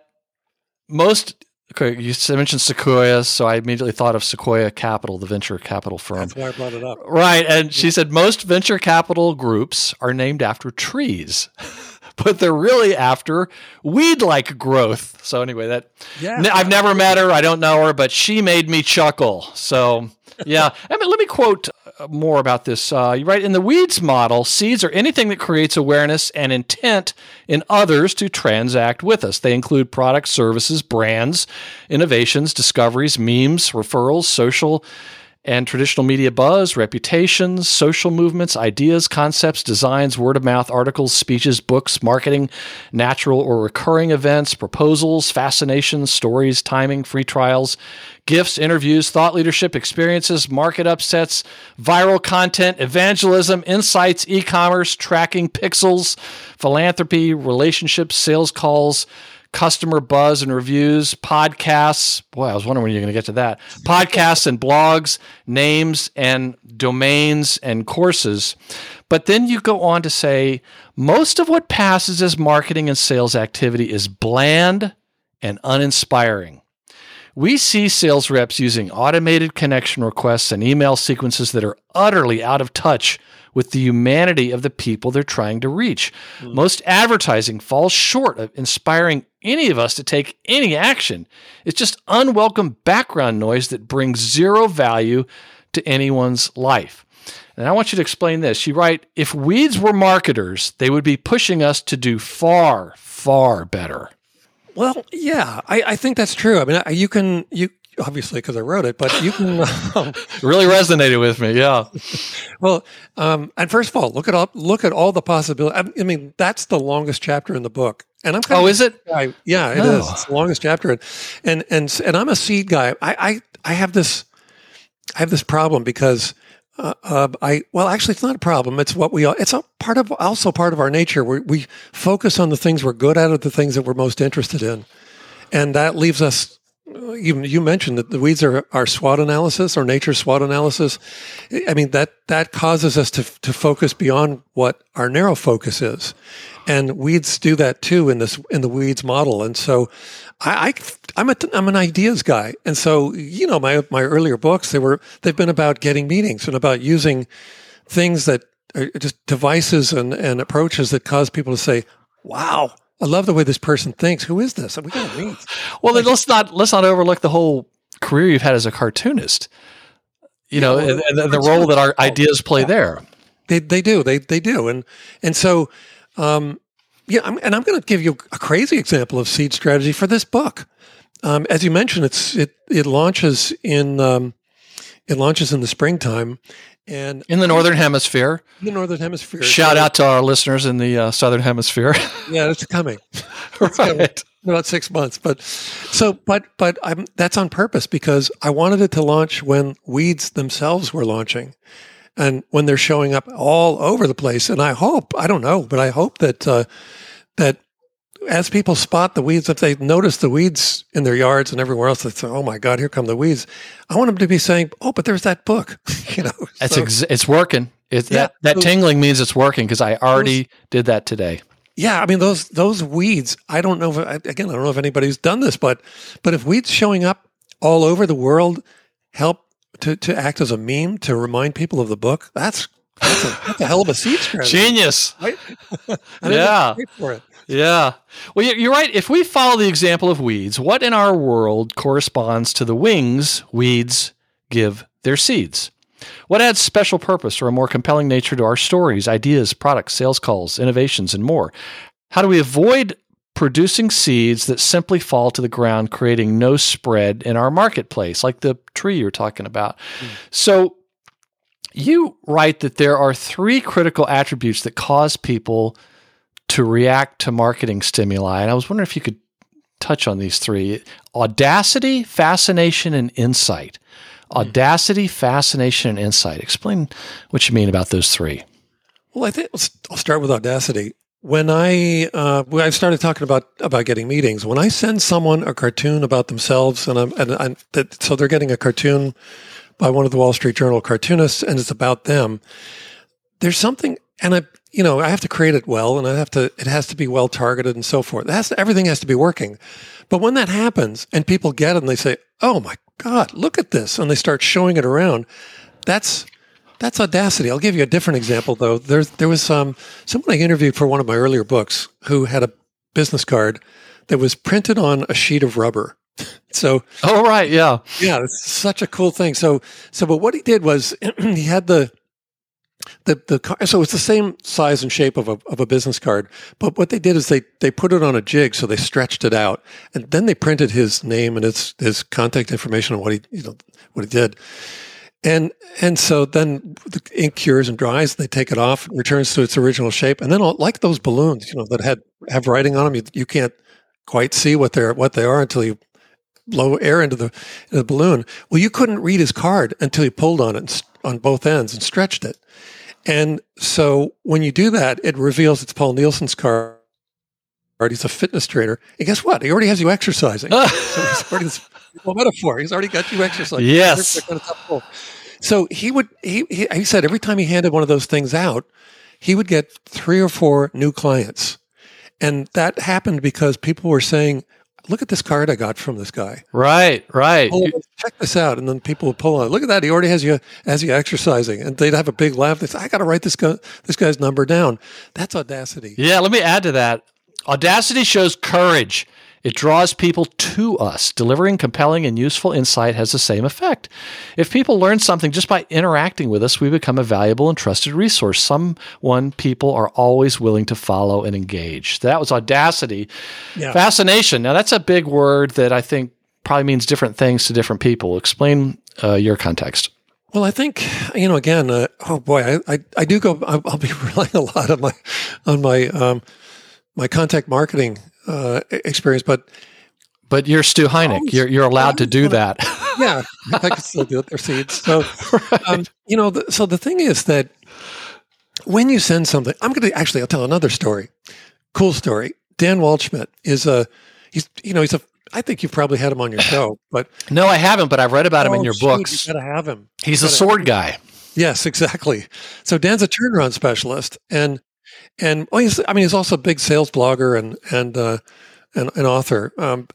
most. Okay, you mentioned Sequoia, so I immediately thought of Sequoia Capital, the venture capital firm. That's why I brought it up. Right, and she said most venture capital groups are named after trees, but they're really after weed-like growth. So anyway, I've never met her, I don't know her, but she made me chuckle. So yeah, I mean, let me quote more about this. You write, in the weeds model, seeds are anything that creates awareness and intent in others to transact with us. They include products, services, brands, innovations, discoveries, memes, referrals, social and traditional media buzz, reputations, social movements, ideas, concepts, designs, word of mouth, articles, speeches, books, marketing, natural or recurring events, proposals, fascinations, stories, timing, free trials, gifts, interviews, thought leadership, experiences, market upsets, viral content, evangelism, insights, e-commerce, tracking, pixels, philanthropy, relationships, sales calls, customer buzz and reviews, podcasts. Boy, I was wondering when you're going to get to that. Podcasts and blogs, names and domains and courses. But then you go on to say, most of what passes as marketing and sales activity is bland and uninspiring. We see sales reps using automated connection requests and email sequences that are utterly out of touch with the humanity of the people they're trying to reach. Most advertising falls short of inspiring any of us to take any action. It's just unwelcome background noise that brings zero value to anyone's life. And I want you to explain this. You write, if weeds were marketers, they would be pushing us to do far, far better. Well, yeah, I think that's true. I mean, you obviously because I wrote it, but you can it really resonated with me. Yeah. Well, and first of all, look at all the possibilities. I mean, that's the longest chapter in the book, and I'm kind of is it? Yeah, it is. It's the longest chapter, and I'm a seed guy. I have this problem because. Actually, it's not a problem. It's what it's also part of our nature. We focus on the things we're good at, or the things that we're most interested in, and that leaves us. You mentioned that the weeds are our SWOT analysis, or nature's SWOT analysis. I mean that causes us to focus beyond what our narrow focus is, and weeds do that too in the weeds model. And so, I'm an ideas guy, and so my earlier books they've been about getting meetings and about using things that are just devices and approaches that cause people to say, "Wow, I love the way this person thinks. Who is this?" And we got to meet. Well, then let's not overlook the whole career you've had as a cartoonist. And the role that our ideas play there. They do, and so. I'm going to give you a crazy example of seed strategy for this book. As you mentioned, it launches in the springtime, and in the Northern Hemisphere. In the Northern Hemisphere. Shout out to our listeners in the Southern Hemisphere. Yeah, it's coming. It's coming in about 6 months, but that's on purpose because I wanted it to launch when weeds themselves were launching. And when they're showing up all over the place, and I hope that as people spot the weeds, if they notice the weeds in their yards and everywhere else, they say, "Oh my God, here come the weeds." I want them to be saying, "Oh, but there's that book." It's working. That tingling means it's working because I already did that today. Yeah, I mean those weeds. I don't know. I don't know if anybody's done this, but if weeds showing up all over the world help to act as a meme to remind people of the book, that's a hell of a seed strategy. Genius. Right? Yeah. Wait for it. Yeah. Well, you're right. If we follow the example of weeds, what in our world corresponds to the wings weeds give their seeds? What adds special purpose or a more compelling nature to our stories, ideas, products, sales calls, innovations, and more? How do we avoid producing seeds that simply fall to the ground, creating no spread in our marketplace, like the tree you're talking about? So you write that there are 3 critical attributes that cause people to react to marketing stimuli. And I was wondering if you could touch on these 3. Audacity, fascination, and insight. Audacity, fascination, and insight. Explain what you mean about those 3. Well, I think I'll start with audacity. When I started talking about getting meetings, when I send someone a cartoon about themselves, so they're getting a cartoon by one of the Wall Street Journal cartoonists, and it's about them. There's something, and I have to create it well, and it has to be well targeted and so forth. Everything has to be working. But when that happens, and people get it, and they say, "Oh my God, look at this," and they start showing it around, that's audacity. I'll give you a different example, though. There was someone I interviewed for one of my earlier books who had a business card that was printed on a sheet of rubber. So, oh right, yeah, it's such a cool thing. So, but what he did was he had the so it's the same size and shape of a business card, but what they did is they put it on a jig, so they stretched it out, and then they printed his name and his contact information on what he did. And so then the ink cures and dries, they take it off, returns to its original shape, and then like those balloons, that have writing on them, you can't quite see what they are until you blow air into the balloon. Well, you couldn't read his card until you pulled on it on both ends and stretched it. And so when you do that, it reveals it's Paul Nielsen's card. He's a fitness trainer. And guess what? He already has you exercising. So he's already this metaphor. He's already got you exercising. Yes. So he said every time he handed one of those things out, he would get 3 or 4 new clients. And that happened because people were saying, "Look at this card I got from this guy." Right. Oh, check this out. And then people would pull on it. "Look at that. He already has you exercising." And they'd have a big laugh. They say, "I got to write this guy's number down." That's audacity. Yeah, let me add to that. Audacity shows courage. It draws people to us. Delivering compelling and useful insight has the same effect. If people learn something just by interacting with us, we become a valuable and trusted resource, someone people are always willing to follow and engage. That was audacity. Yeah. Fascination. Now, that's a big word that I think probably means different things to different people. Explain your context. Well, I think, again, I do go, I'll be relying a lot on my contact marketing experience, but you're Stu Heineck. You're allowed to do that. Yeah, I can still do it. Their seeds. So, right. So the thing is that when you send something, I'll tell another story. Cool story. Dan Waldschmidt is I think you've probably had him on your show, but no, I haven't. But I've read about him in your books. You got to have him. He's a sword guy. Yes, exactly. So Dan's a turnaround specialist, and he's also a big sales blogger and an author.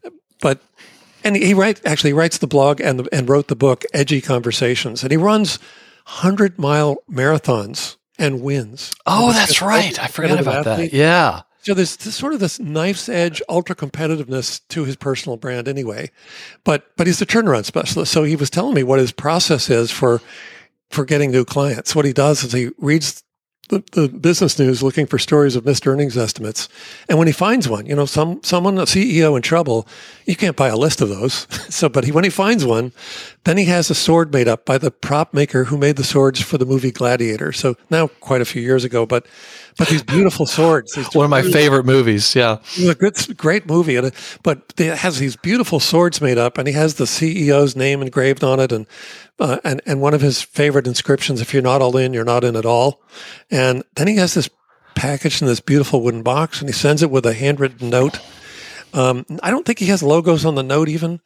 He writes the blog and wrote the book Edgy Conversations, and he runs 100-mile marathons and wins. Oh, that's right. I forgot about that. Yeah. So there's this knife's edge ultra competitiveness to his personal brand anyway, but he's a turnaround specialist. So he was telling me what his process is for getting new clients. What he does is he reads the business news looking for stories of missed earnings estimates. And when he finds one, someone, a CEO in trouble, you can't buy a list of those. When he finds one, then he has a sword made up by the prop maker who made the swords for the movie Gladiator. So now quite a few years ago, but these beautiful swords. One of my favorite movies, yeah. Great movie. But it has these beautiful swords made up, and he has the CEO's name engraved on it, and one of his favorite inscriptions, "If you're not all in, you're not in at all." And then he has this packaged in this beautiful wooden box, and he sends it with a handwritten note. I don't think he has logos on the note even.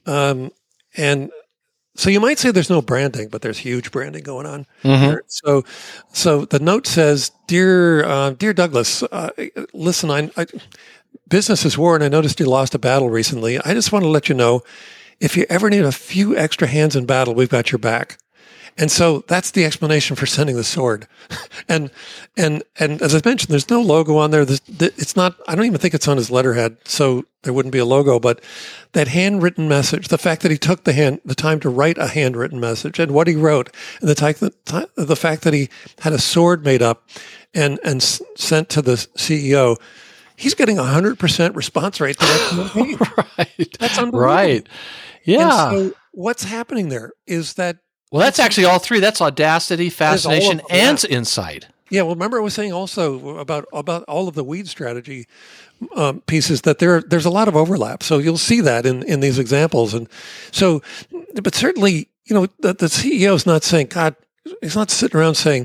And so you might say there's no branding, but there's huge branding going on. Here. So the note says, "Dear Douglas, listen, business is war, and I noticed you lost a battle recently. I just want to let you know, if you ever need a few extra hands in battle, we've got your back." And so that's the explanation for sending the sword. And as I mentioned, there's no logo on there. It's not, I don't even think it's on his letterhead, so there wouldn't be a logo, but that handwritten message, the fact that he took the time to write a handwritten message and what he wrote, and the fact that he had a sword made up and sent to the CEO, he's getting 100% response rate to that campaign. Right. That's unbelievable. Right. Yeah. And so what's happening there is that, well, that's actually all three. That's audacity, fascination, and insight. Yeah, well, remember I was saying also about all of the weed strategy pieces that there's a lot of overlap. So you'll see that in these examples. And so, but certainly, the CEO is not saying, God, he's not sitting around saying,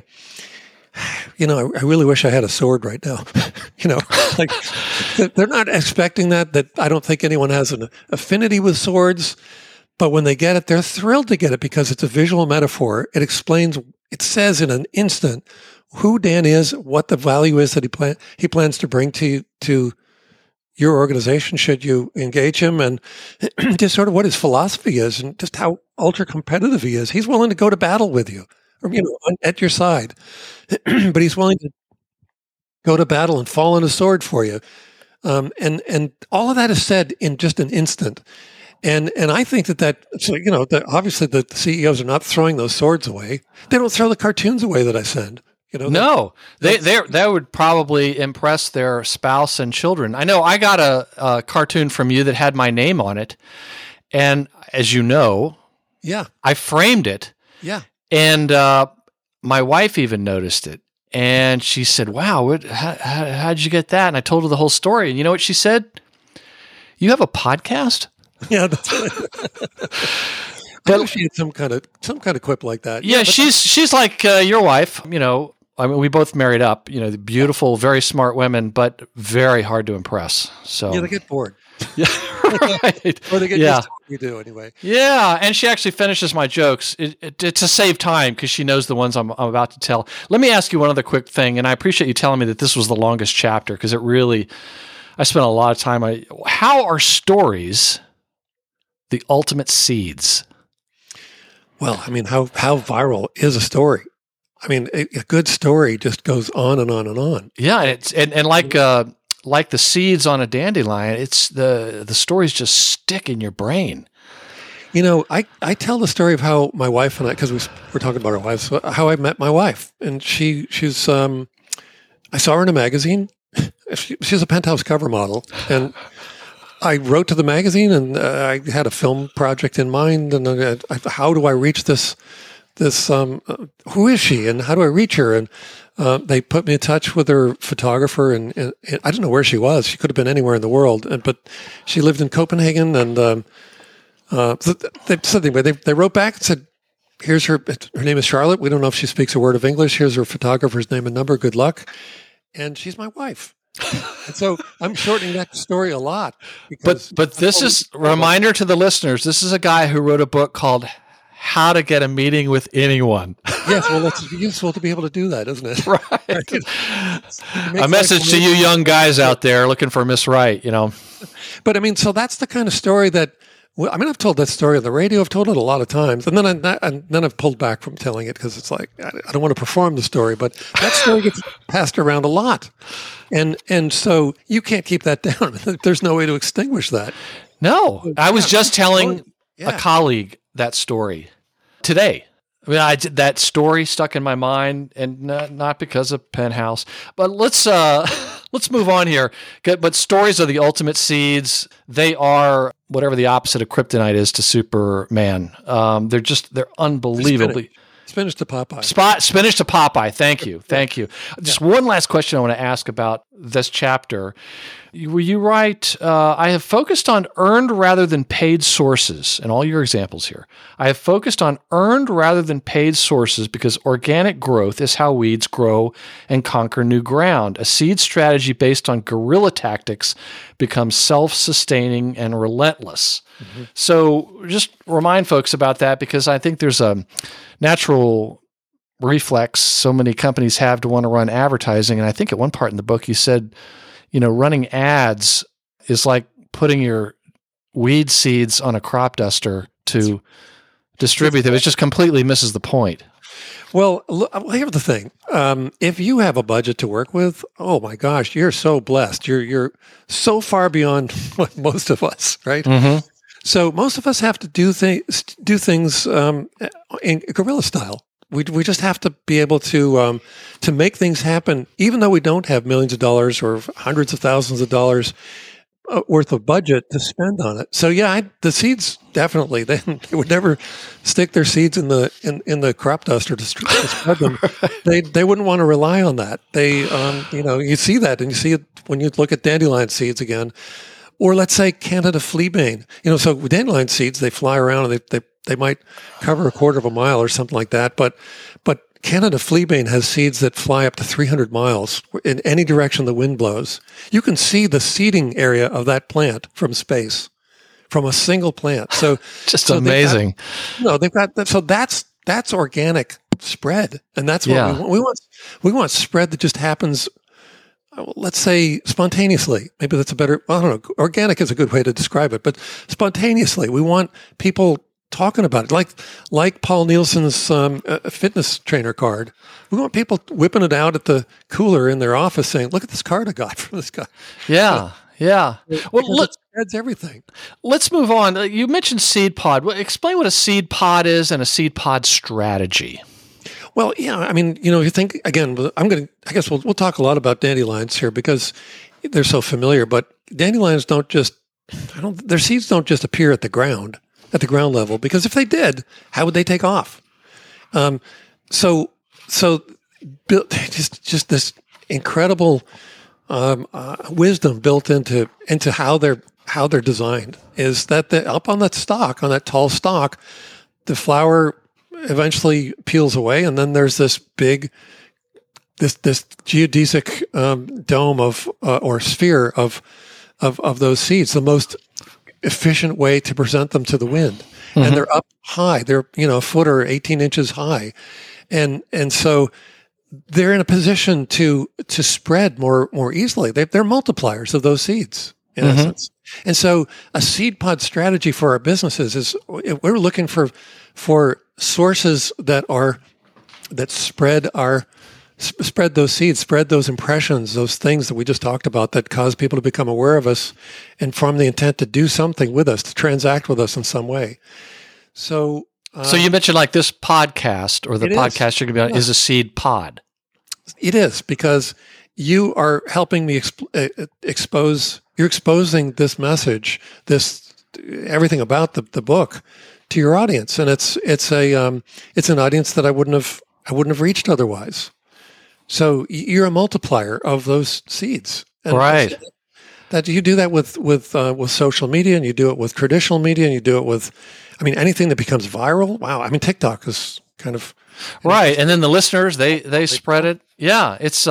I really wish I had a sword right now. Like they're not expecting that I don't think anyone has an affinity with swords. But when they get it, they're thrilled to get it because it's a visual metaphor. It says in an instant who Dan is, what the value is that he plans to bring to your organization should you engage him, and just sort of what his philosophy is and just how ultra competitive he is. He's willing to go to battle with you, or at your side, but he's willing to go to battle and fall on a sword for you. And all of that is said in just an instant. And I think that obviously the CEOs are not throwing those swords away. They don't throw the cartoons away that I send. No, that would probably impress their spouse and children. I know I got a cartoon from you that had my name on it, and as you know, yeah, I framed it. Yeah, and my wife even noticed it, and she said, "Wow, how'd you get that?" And I told her the whole story, and you know what she said? "You have a podcast?" Yeah, that's right. But she had some kind of quip like that. Yeah, she's like your wife. I mean, we both married up. Beautiful, very smart women, but very hard to impress. So yeah, they get bored. Yeah, right. Or they get used to what we do anyway. Yeah, and she actually finishes my jokes to save time because she knows the ones I'm about to tell. Let me ask you one other quick thing, and I appreciate you telling me that this was the longest chapter because it really, I spent a lot of time. How are stories the ultimate seeds? Well, I mean, how viral is a story? I mean, a good story just goes on and on and on. Yeah, and like the seeds on a dandelion, it's the stories just stick in your brain. I tell the story of how my wife and I, because we're talking about our wives, how I met my wife, and she's I saw her in a magazine. She's a Penthouse cover model, and I wrote to the magazine, and I had a film project in mind, and how do I reach this? Who is she, and how do I reach her? And they put me in touch with her photographer, and I don't know where she was. She could have been anywhere in the world, but she lived in Copenhagen. And they wrote back and said, "Here's her name is Charlotte. We don't know if she speaks a word of English. Here's her photographer's name and number. Good luck." And she's my wife. And so I'm shortening that story a lot. But this is a reminder to the listeners. This is a guy who wrote a book called How to Get a Meeting with Anyone. Yes, well, it's useful to be able to do that, isn't it? Right. A message to you young guys out there looking for Miss Right, But I mean, so that's the kind of story that, I've told that story on the radio. I've told it a lot of times, and then I've pulled back from telling it because it's like I don't want to perform the story. But that story gets passed around a lot, and so you can't keep that down. There's no way to extinguish that. No, I was just telling a colleague that story today. I mean, that story stuck in my mind, and not because of Penthouse. But let's move on here. But stories are the ultimate seeds. They are whatever the opposite of kryptonite is to Superman. They're unbelievably. Spinach to Popeye. Spinach to Popeye. Thank you. Just one last question I want to ask about this chapter. You write, I have focused on earned rather than paid sources, and all your examples here. I have focused on earned rather than paid sources because organic growth is how weeds grow and conquer new ground. A seed strategy based on guerrilla tactics becomes self-sustaining and relentless. Mm-hmm. So just remind folks about that, because I think there's a natural reflex so many companies have to want to run advertising. And I think at one part in the book you said, running ads is like putting your weed seeds on a crop duster to distribute them. It just completely misses the point. Well, here's the thing. If you have a budget to work with, oh my gosh, you're so blessed. You're so far beyond most of us, right? Mm-hmm. So most of us have to do things in guerrilla style. We just have to be able to make things happen, even though we don't have millions of dollars or hundreds of thousands of dollars worth of budget to spend on it. So yeah, the seeds definitely they would never stick their seeds in the crop duster to spread them. They wouldn't want to rely on that. They you see that, and you see it when you look at dandelion seeds again, or let's say Canada fleabane. So with dandelion seeds, they fly around and they might cover a quarter of a mile or something like that, but Canada fleabane has seeds that fly up to 300 miles in any direction the wind blows. You can see the seeding area of that plant from space, from a single plant. So just amazing. They've got that. So that's organic spread, and that's what we want. We want spread that just happens. Let's say spontaneously. Maybe that's a better. I don't know. Organic is a good way to describe it, but spontaneously, we want people talking about it, like Paul Nielsen's fitness trainer card. We want people whipping it out at the cooler in their office, saying, "Look at this card I got from this guy." Yeah. Well, it spreads everything. Let's move on. You mentioned seed pod. Explain what a seed pod is and a seed pod strategy. Well, yeah. I mean, you think again. I guess we'll talk a lot about dandelions here because they're so familiar. But dandelions their seeds don't just appear at the ground level, because if they did, how would they take off? So just this incredible wisdom built into how they're designed is that up on that tall stalk, the flower eventually peels away, and then there's this big this geodesic dome or sphere of those seeds, the most efficient way to present them to the wind. Mm-hmm. And they're up high. They're, a foot or 18 inches high. And so they're in a position to spread more easily. They're multipliers of those seeds in mm-hmm. essence. And so a seed pod strategy for our businesses is we're looking for sources that spread those seeds, spread those impressions, those things that we just talked about that cause people to become aware of us and form the intent to do something with us, to transact with us in some way. So you mentioned like this podcast or the podcast you're going to be on is a seed pod. It is, because you are helping me expose, you're exposing this message, everything about the book to your audience. And it's an audience that I wouldn't have reached otherwise. So you're a multiplier of those seeds, and right? That you do that with social media, and you do it with traditional media, and you do it with, anything that becomes viral. Wow, TikTok is kind of right, and then the listeners they spread it. Yeah, it's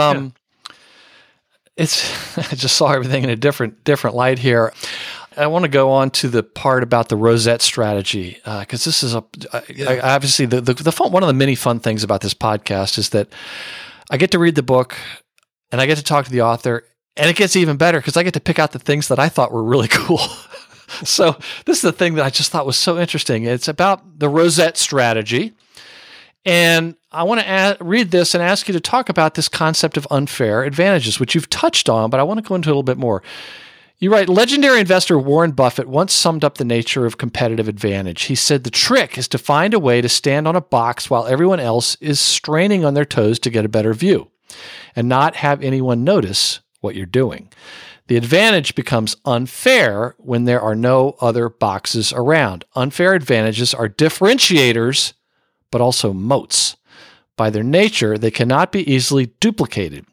it's. I just saw everything in a different light here. I want to go on to the part about the rosette strategy, because this is obviously the fun, one of the many fun things about this podcast is that I get to read the book and I get to talk to the author, and it gets even better because I get to pick out the things that I thought were really cool. So this is the thing that I just thought was so interesting. It's about the rosette strategy. And I want to read this and ask you to talk about this concept of unfair advantages, which you've touched on, but I want to go into a little bit more. You write, legendary investor Warren Buffett once summed up the nature of competitive advantage. He said the trick is to find a way to stand on a box while everyone else is straining on their toes to get a better view and not have anyone notice what you're doing. The advantage becomes unfair when there are no other boxes around. Unfair advantages are differentiators, but also moats. By their nature, they cannot be easily duplicated.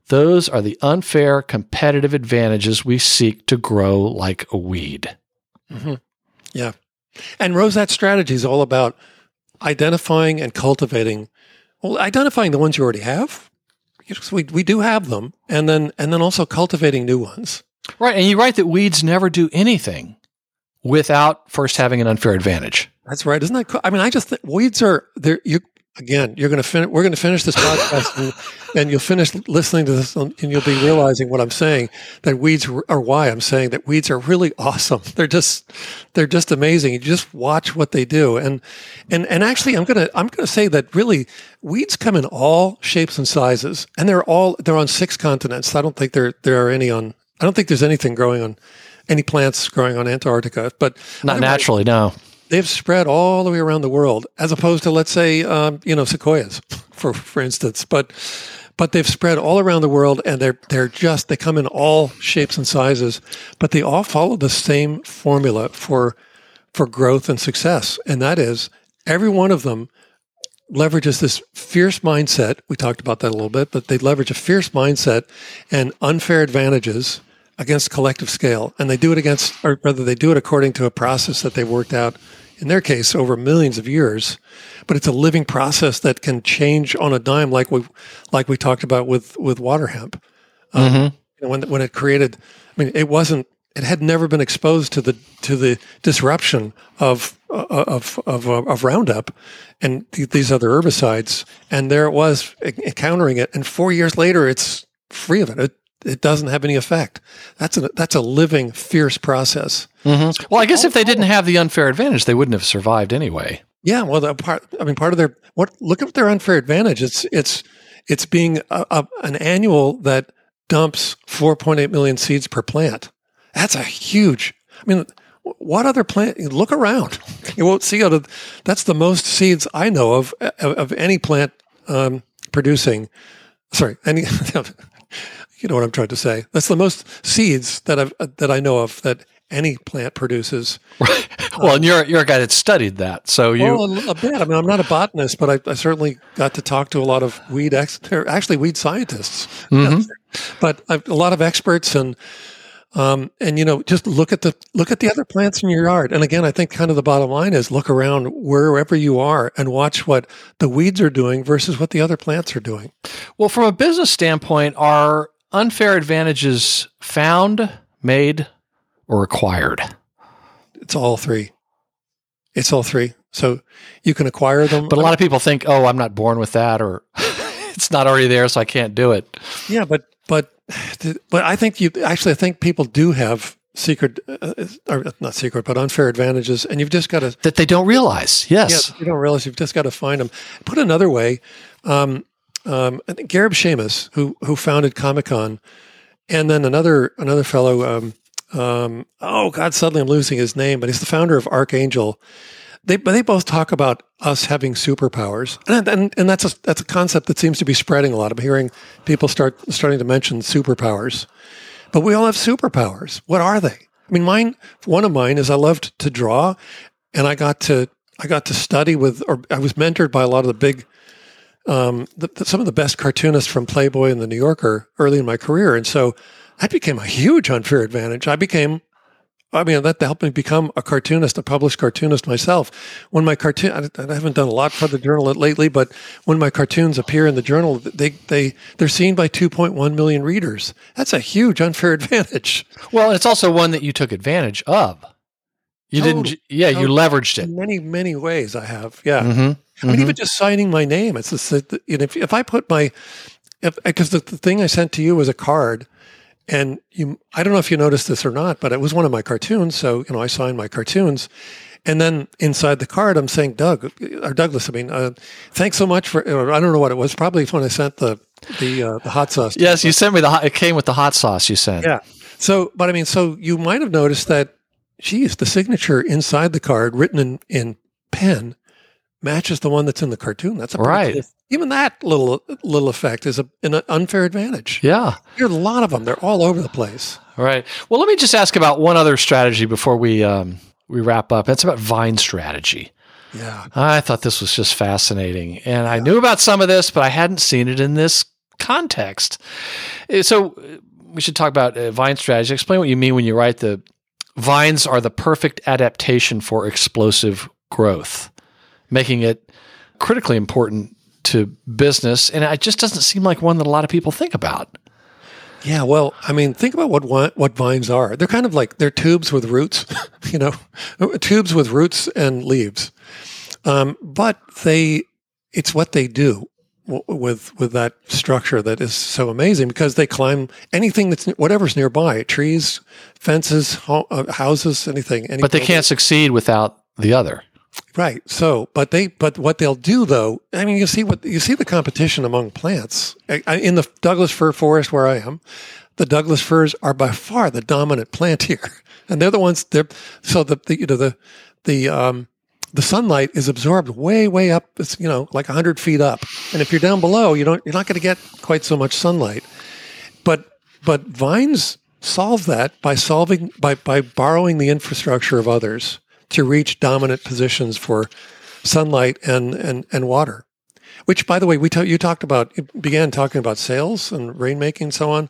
Those are the unfair competitive advantages we seek to grow like a weed. Mm-hmm. Yeah. And Rosette strategy is all about identifying and cultivating. Well, identifying the ones you already have. We do have them. And then also cultivating new ones. Right. And you're right that weeds never do anything without first having an unfair advantage. That's right. Isn't that cool? I mean, I just think weeds are there. We're going to finish this podcast and you'll finish listening to this and you'll be realizing what I'm saying, that weeds are why I'm saying that weeds are really awesome. They're just amazing. You just watch what they do. And actually I'm going to say that really weeds come in all shapes and sizes, and they're on 6 continents. I don't think there are any I don't think there's anything growing on any plants growing on Antarctica, but not naturally. No. They've spread all the way around the world, as opposed to, let's say, sequoias, for instance. But they've spread all around the world, and they come in all shapes and sizes, but they all follow the same formula for growth and success, and that is every one of them leverages this fierce mindset. We talked about that a little bit, but they leverage a fierce mindset and unfair advantages against collective scale, and they do it according to a process that they've worked out, in their case, over millions of years. But it's a living process that can change on a dime, like we talked about with water hemp. When it created, I mean, it had never been exposed to the disruption of Roundup and these other herbicides, and there it was encountering it, and 4 years later, it's free of it. It doesn't have any effect. That's a living, fierce process. Mm-hmm. Well, I guess if they didn't have the unfair advantage, they wouldn't have survived anyway. Yeah. Well, part of their look at their unfair advantage. It's being an annual that dumps 4.8 million seeds per plant. That's a huge. I mean, what other plant? Look around. You won't see that's the most seeds I know of any plant producing. Sorry, any. You know what I'm trying to say. That's the most seeds that I know of that any plant produces. Right. Well, and you're a guy that studied that, so you. Well, a bit. I mean, I'm not a botanist, but I certainly got to talk to a lot of weed scientists. Mm-hmm. But a lot of experts and just look at the other plants in your yard. And again, I think kind of the bottom line is look around wherever you are and watch what the weeds are doing versus what the other plants are doing. Well, from a business standpoint, are unfair advantages found, made, or acquired? It's all three. So you can acquire them. But a lot of people think, oh, I'm not born with that, or it's not already there, so I can't do it. Yeah, but I think I think people do have secret, or not secret, but unfair advantages, and you've just got to that they don't realize. Yes, you don't realize. You've just got to find them. Put another way, I think Gareb Shamus, who founded Comic-Con, and then another fellow. Suddenly I'm losing his name, but he's the founder of Archangel. They both talk about us having superpowers, and that's a concept that seems to be spreading a lot. I'm hearing people starting to mention superpowers, but we all have superpowers. What are they? I mean, one of mine is I loved to draw, and I got to study with, or I was mentored by a lot of the big, some of the best cartoonists from Playboy and the New Yorker early in my career, and so that became a huge unfair advantage. That helped me become a cartoonist, a published cartoonist myself. When my cartoon, I haven't done a lot for the journal lately, but when my cartoons appear in the journal, they're seen by 2.1 million readers. That's a huge unfair advantage. Well, it's also one that you took advantage of. You you leveraged it. In many, many ways I have, yeah. Mm-hmm. I mean, even just signing my name, it's just, if I put because the thing I sent to you was a card. And I don't know if you noticed this or not, but it was one of my cartoons. So, I signed my cartoons. And then inside the card, I'm saying, Douglas, thanks so much for, I don't know what it was. Probably when I sent the hot sauce. Yes, you sent me it came with the hot sauce you sent. Yeah. So you might have noticed that, the signature inside the card written in pen matches the one that's in the cartoon. That's right. Even that little effect is an unfair advantage. Yeah. There are a lot of them. They're all over the place. Right. Well, let me just ask about one other strategy before we wrap up. It's about vine strategy. Yeah. I thought this was just fascinating. And I knew about some of this, but I hadn't seen it in this context. So we should talk about vine strategy. Explain what you mean when you write the vines are the perfect adaptation for explosive growth, making it critically important to business. And it just doesn't seem like one that a lot of people think about. Yeah, well, I mean, think about what vines are. They're kind of like, they're tubes with roots, tubes with roots and leaves. But it's what they do with that structure that is so amazing, because they climb anything whatever's nearby, trees, fences, houses, anything. But they can't succeed without the other. Right. So, but what they'll do though, I mean, you see the competition among plants in the Douglas fir forest where I am. The Douglas firs are by far the dominant plant here, and they're the ones. So the sunlight is absorbed way up. It's like 100 feet up, and if you're down below, you're not going to get quite so much sunlight. But vines solve that by borrowing the infrastructure of others to reach dominant positions for sunlight and water, which, by the way, you began talking about sales and rainmaking and so on.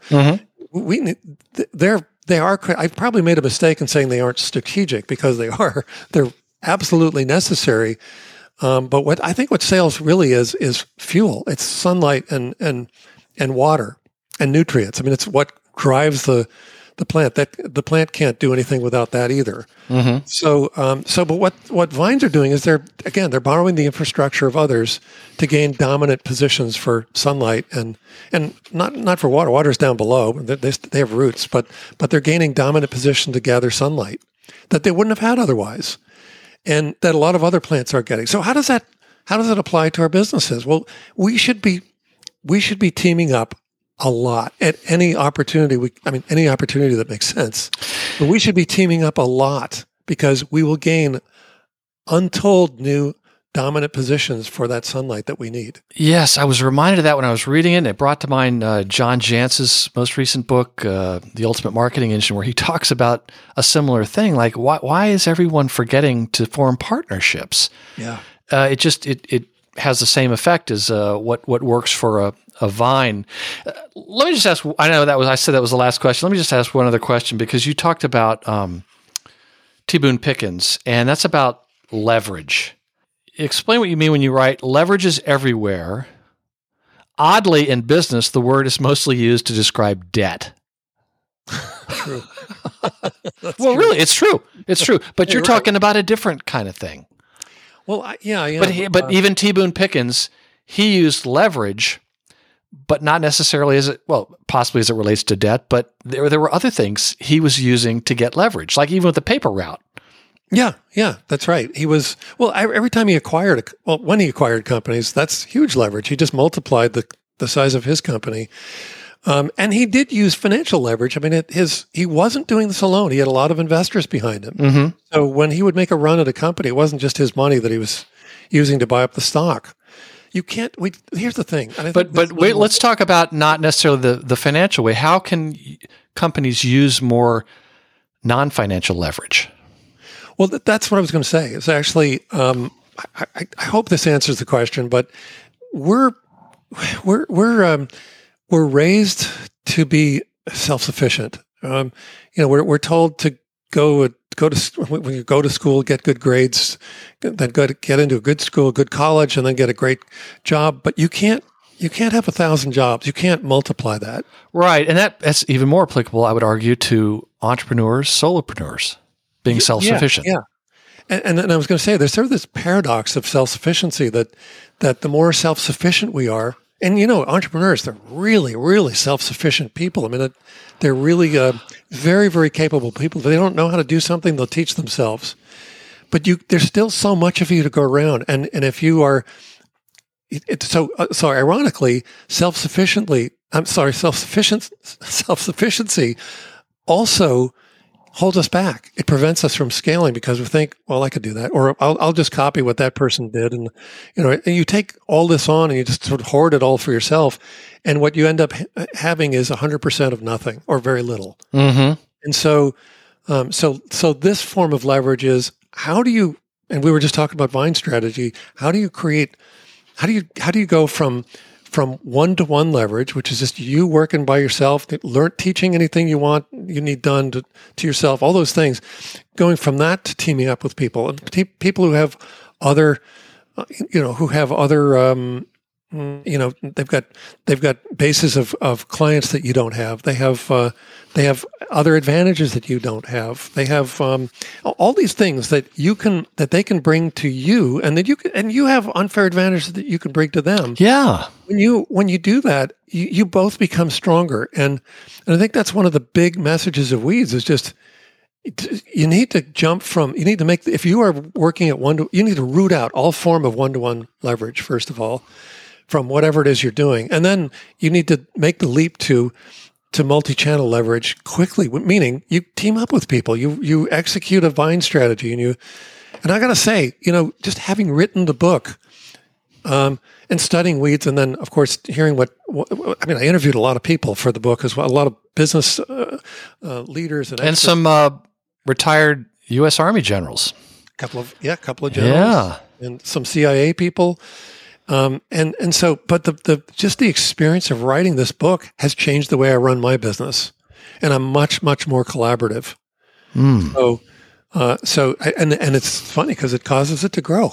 Mm-hmm. They are. I've probably made a mistake in saying they aren't strategic, because they are. They're absolutely necessary. But what sales really is fuel. It's sunlight and water and nutrients. I mean, it's what drives the plant. That the plant can't do anything without that either. Mm-hmm. But what vines are doing is they're borrowing the infrastructure of others to gain dominant positions for sunlight and not for water. Water's down below. They have roots, but they're gaining dominant position to gather sunlight that they wouldn't have had otherwise, and that a lot of other plants are getting. So how does that apply to our businesses? Well, we should be teaming up a lot at any opportunity. Any opportunity that makes sense. But we should be teaming up a lot, because we will gain untold new dominant positions for that sunlight that we need. Yes, I was reminded of that when I was reading it, and it brought to mind John Jantz's most recent book, The Ultimate Marketing Engine, where he talks about a similar thing. Like, why is everyone forgetting to form partnerships? Yeah. It has the same effect as what works for a vine. Let me just ask, I said that was the last question. Let me just ask one other question, because you talked about T. Boone Pickens, and that's about leverage. Explain what you mean when you write, leverage is everywhere. Oddly, in business, the word is mostly used to describe debt. True. Well, true. Really, it's true. It's true. But you're talking about a different kind of thing. Well, yeah. But even T. Boone Pickens, he used leverage, but not necessarily possibly as it relates to debt, but there were other things he was using to get leverage, like even with the paper route. Yeah, that's right. He was, every time he when he acquired companies, that's huge leverage. He just multiplied the size of his company. And he did use financial leverage. I mean, he wasn't doing this alone. He had a lot of investors behind him. Mm-hmm. So when he would make a run at a company, it wasn't just his money that he was using to buy up the stock. You can't. Here's the thing. But wait, let's talk about not necessarily the financial way. How can companies use more non-financial leverage? Well, that's what I was going to say. It's actually, I hope this answers the question, but we're raised to be self-sufficient. We're told to go to school, get good grades, then get into a good school, a good college, and then get a great job. But you can't have 1,000 jobs. You can't multiply that. Right, and that's even more applicable, I would argue, to entrepreneurs, solopreneurs. Being self-sufficient. Yeah. And I was going to say, there's sort of this paradox of self-sufficiency that the more self-sufficient we are, and entrepreneurs, they're really, really self-sufficient people. I mean, they're really very, very capable people. If they don't know how to do something, they'll teach themselves. But there's still so much of you to go around. And if you are, so ironically, self-sufficiency also holds us back. It prevents us from scaling, because we think, well, I could do that, or I'll just copy what that person did. And, and you take all this on and you just sort of hoard it all for yourself. And what you end up having is 100% of nothing or very little. Mm-hmm. And so this form of leverage is, how do you, and we were just talking about vine strategy, how do you go from from one-to-one leverage, which is just you working by yourself, teaching anything you need done to yourself, all those things, going from that to teaming up with people and people who have other, they've got bases of clients that you don't have. They have other advantages that you don't have. They have all these things that they can bring to you, and that you have unfair advantages that you can bring to them. Yeah. When you do that, you both become stronger, and I think that's one of the big messages of Weeds is just. You need to if you are working at you need to root out all form of one-to-one leverage, first of all, from whatever it is you're doing. And then you need to make the leap to multi-channel leverage quickly, meaning you team up with people, you execute a buying strategy, and I got to say, just having written the book, and studying Weeds, and then of course hearing I interviewed a lot of people for the book as well, a lot of business leaders and some retired U.S. Army generals. Couple of generals, and some CIA people. But the experience of writing this book has changed the way I run my business, and I'm much, much more collaborative. And it's funny because it causes it to grow.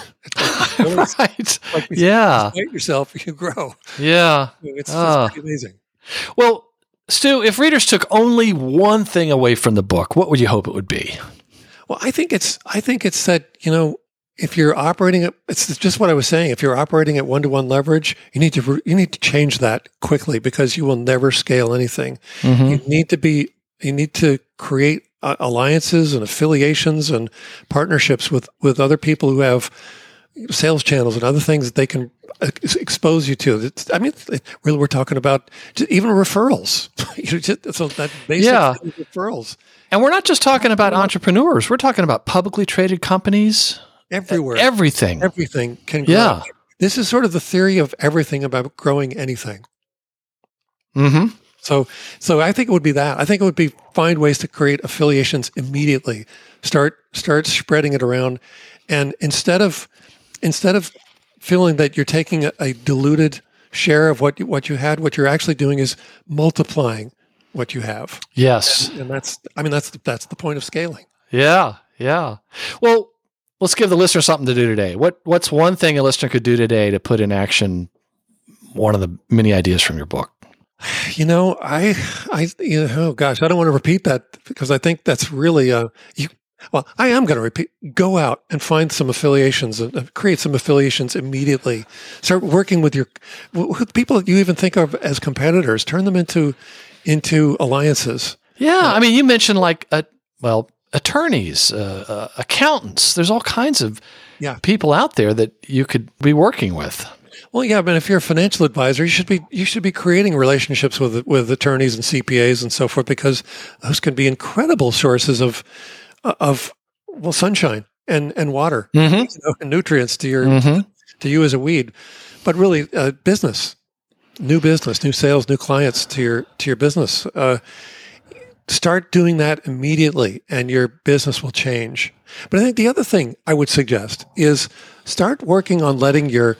Right. Like yeah. Despite yourself, you grow. Yeah. It's pretty amazing. Well, Stu, if readers took only one thing away from the book, what would you hope it would be? Well, I think it's that, if you're operating it's just what I was saying. If you're operating at one-to-one leverage, you need to change that quickly, because you will never scale anything. Mm-hmm. You need to create alliances and affiliations and partnerships with other people who have sales channels and other things that they can expose you to. Really, we're talking about even referrals. So that basic referrals. And we're not just talking about entrepreneurs. We're talking about publicly traded companies. Everywhere. Everything can grow. Yeah. This is sort of the theory of everything about growing anything. Mm-hmm. So I think it would be that. I think it would be find ways to create affiliations immediately. Start spreading it around, and instead of feeling that you're taking a diluted share of what you had, what you're actually doing is multiplying what you have. Yes, and that's the point of scaling. Yeah. Well, let's give the listener something to do today. What's one thing a listener could do today to put in action one of the many ideas from your book? I don't want to repeat that, because I think that's really I am going to repeat. Go out and find some affiliations and create some affiliations immediately. Start working with people that you even think of as competitors. Turn them into alliances. Yeah, you mentioned attorneys, accountants. There's all kinds of people out there that you could be working with. Well, yeah, but if you're a financial advisor, you should be creating relationships with attorneys and CPAs and so forth, because those can be incredible sources of sunshine and water, mm-hmm. And nutrients to you as a weed. But really, new sales, new clients to your business. Start doing that immediately, and your business will change. But I think the other thing I would suggest is start working on letting your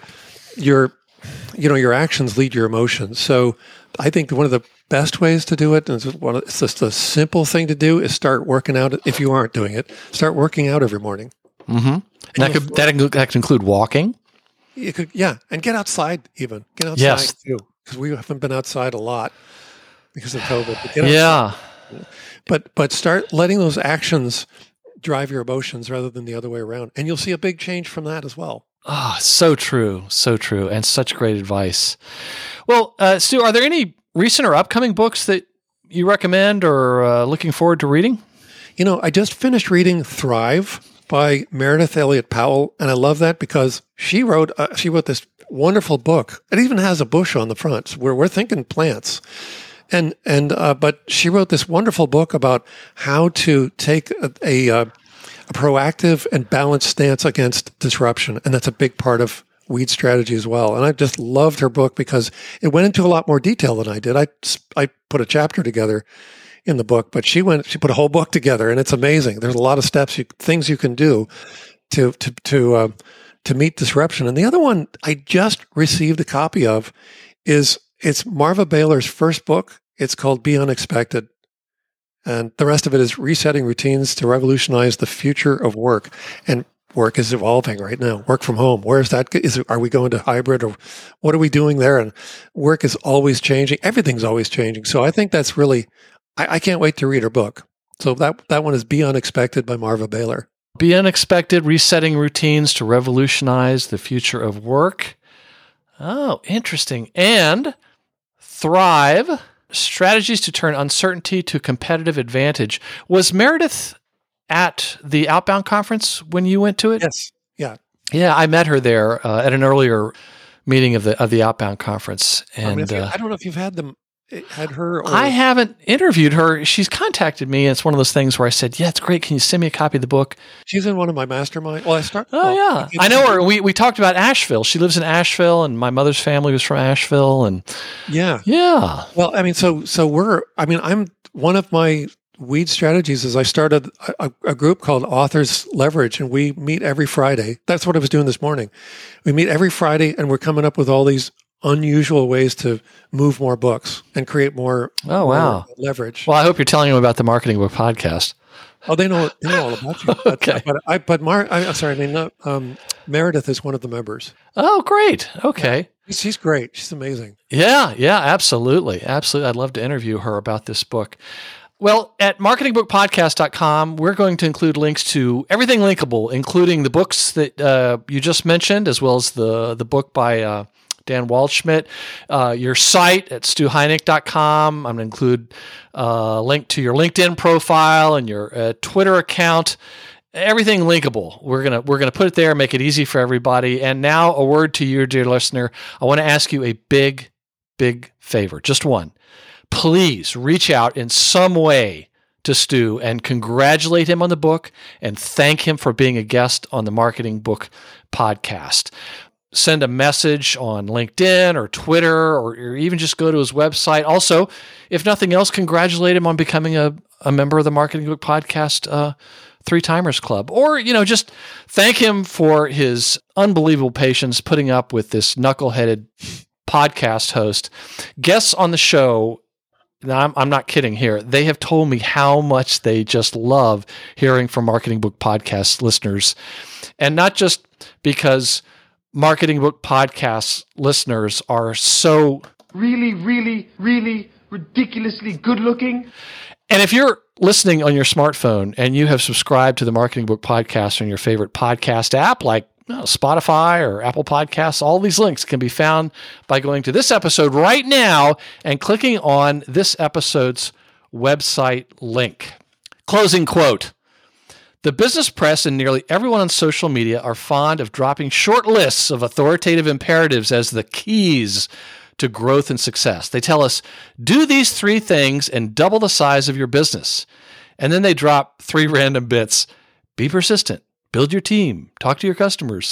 actions lead your emotions. So I think one of the best ways to do it, and it's just a simple thing to do, is start working out. If you aren't doing it, start working out every morning. Mm-hmm. And that could include walking. You could, and get outside even. Get outside yes. too, because we haven't been outside a lot because of COVID. But get outside. But start letting those actions drive your emotions rather than the other way around, and you'll see a big change from that as well. Ah, so true, and such great advice. Well, Stu, are there any recent or upcoming books that you recommend or looking forward to reading? I just finished reading Thrive by Meredith Elliott Powell, and I love that because she wrote this wonderful book. It even has a bush on the front, where we're thinking plants. But she wrote this wonderful book about how to take a proactive and balanced stance against disruption, and that's a big part of Weed strategy as well. And I just loved her book because it went into a lot more detail than I did. I put a chapter together in the book, but she put a whole book together, and it's amazing. There's a lot of things you can do to to meet disruption. And the other one I just received a copy of it's Marva Baylor's first book. It's called Be Unexpected. And the rest of it is resetting routines to revolutionize the future of work. And work is evolving right now. Work from home. Where is that? Are we going to hybrid, or what are we doing there? And work is always changing. Everything's always changing. So I think that's really, I can't wait to read her book. So that one is Be Unexpected by Marva Baylor. Be Unexpected, Resetting Routines to Revolutionize the Future of Work. Oh, interesting. And Thrive, Strategies to Turn Uncertainty to Competitive Advantage. Was Meredith at the Outbound conference when you went to it? Yes. Yeah. Yeah, I met her there at an earlier meeting of the Outbound conference. And I don't know if you've had her. Or... I haven't interviewed her. She's contacted me. And it's one of those things where I said, yeah, it's great. Can you send me a copy of the book? She's in one of my masterminds. Well, yeah. I know her. We talked about Asheville. She lives in Asheville, and my mother's family was from Asheville. And yeah. Well, I mean, I'm one of my weed strategies is I started a group called Authors Leverage, and we meet every Friday. That's what I was doing this morning. We meet every Friday, and we're coming up with all these unusual ways to move more books and create more, more leverage. Well, I hope you're telling them about the Marketing Book Podcast. Oh, they know all about you. Okay. Meredith is one of the members. Oh, great. Okay. Yeah. She's great. She's amazing. Yeah, absolutely. Absolutely. I'd love to interview her about this book. Well, at marketingbookpodcast.com, we're going to include links to everything linkable, including the books that you just mentioned, as well as the book by Dan Waldschmidt, your site at stuheinecke.com. I'm going to include a link to your LinkedIn profile and your Twitter account. Everything linkable. We're gonna put it there, make it easy for everybody. And now, a word to you, dear listener. I want to ask you a big, big favor, just one. Please reach out in some way to Stu and congratulate him on the book and thank him for being a guest on the Marketing Book Podcast. Send a message on LinkedIn or Twitter, or even just go to his website. Also, if nothing else, congratulate him on becoming a member of the Marketing Book Podcast Three Timers Club. Or, just thank him for his unbelievable patience putting up with this knuckleheaded podcast host. Guests on the show, now, I'm not kidding here. They have told me how much they just love hearing from Marketing Book Podcast listeners. And not just because Marketing Book Podcast listeners are so really, really, really ridiculously good looking. And if you're listening on your smartphone and you have subscribed to the Marketing Book Podcast on your favorite podcast app like Spotify or Apple Podcasts, all these links can be found by going to this episode right now and clicking on this episode's website link. Closing quote. The business press and nearly everyone on social media are fond of dropping short lists of authoritative imperatives as the keys to growth and success. They tell us, do these 3 things and double the size of your business. And then they drop 3 random bits. Be persistent. Build your team. Talk to your customers.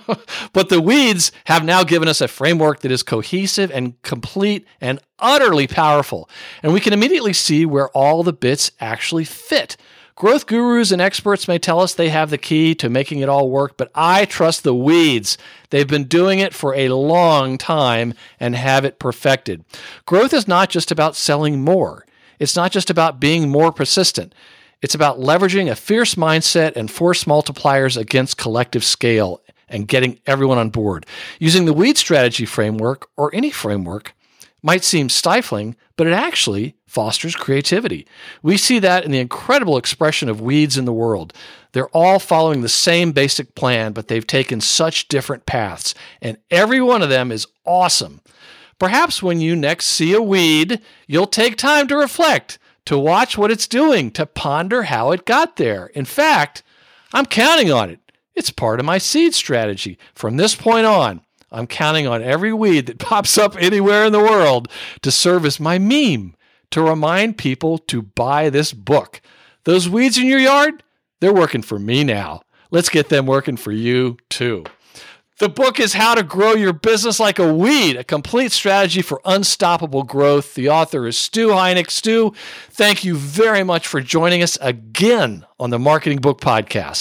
But the weeds have now given us a framework that is cohesive and complete and utterly powerful. And we can immediately see where all the bits actually fit. Growth gurus and experts may tell us they have the key to making it all work, but I trust the weeds. They've been doing it for a long time and have it perfected. Growth is not just about selling more. It's not just about being more persistent. It's about leveraging a fierce mindset and force multipliers against collective scale and getting everyone on board. Using the weed strategy framework, or any framework, might seem stifling, but it actually fosters creativity. We see that in the incredible expression of weeds in the world. They're all following the same basic plan, but they've taken such different paths, and every one of them is awesome. Perhaps when you next see a weed, you'll take time to reflect, to watch what it's doing, to ponder how it got there. In fact, I'm counting on it. It's part of my seed strategy. From this point on, I'm counting on every weed that pops up anywhere in the world to serve as my meme, to remind people to buy this book. Those weeds in your yard, they're working for me now. Let's get them working for you too. The book is How to Grow Your Business Like a Weed, a complete strategy for unstoppable growth. The author is Stu Heinecke. Stu, thank you very much for joining us again on the Marketing Book Podcast.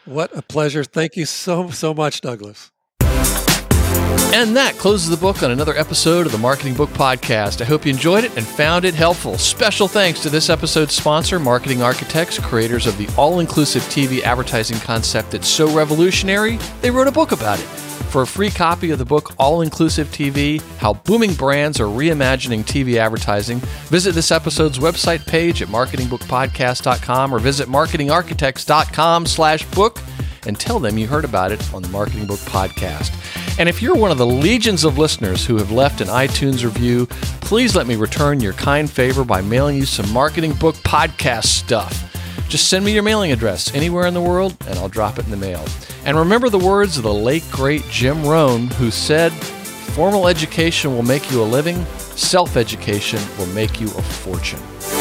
What a pleasure. Thank you so much, Douglas. And that closes the book on another episode of the Marketing Book Podcast. I hope you enjoyed it and found it helpful. Special thanks to this episode's sponsor, Marketing Architects, creators of the all-inclusive TV advertising concept that's so revolutionary, they wrote a book about it. For a free copy of the book, All-Inclusive TV, How Booming Brands Are Reimagining TV Advertising, visit this episode's website page at marketingbookpodcast.com or visit marketingarchitects.com/book and tell them you heard about it on the Marketing Book Podcast. And if you're one of the legions of listeners who have left an iTunes review, please let me return your kind favor by mailing you some Marketing Book Podcast stuff. Just send me your mailing address anywhere in the world, and I'll drop it in the mail. And remember the words of the late, great Jim Rohn, who said, "Formal education will make you a living, self-education will make you a fortune."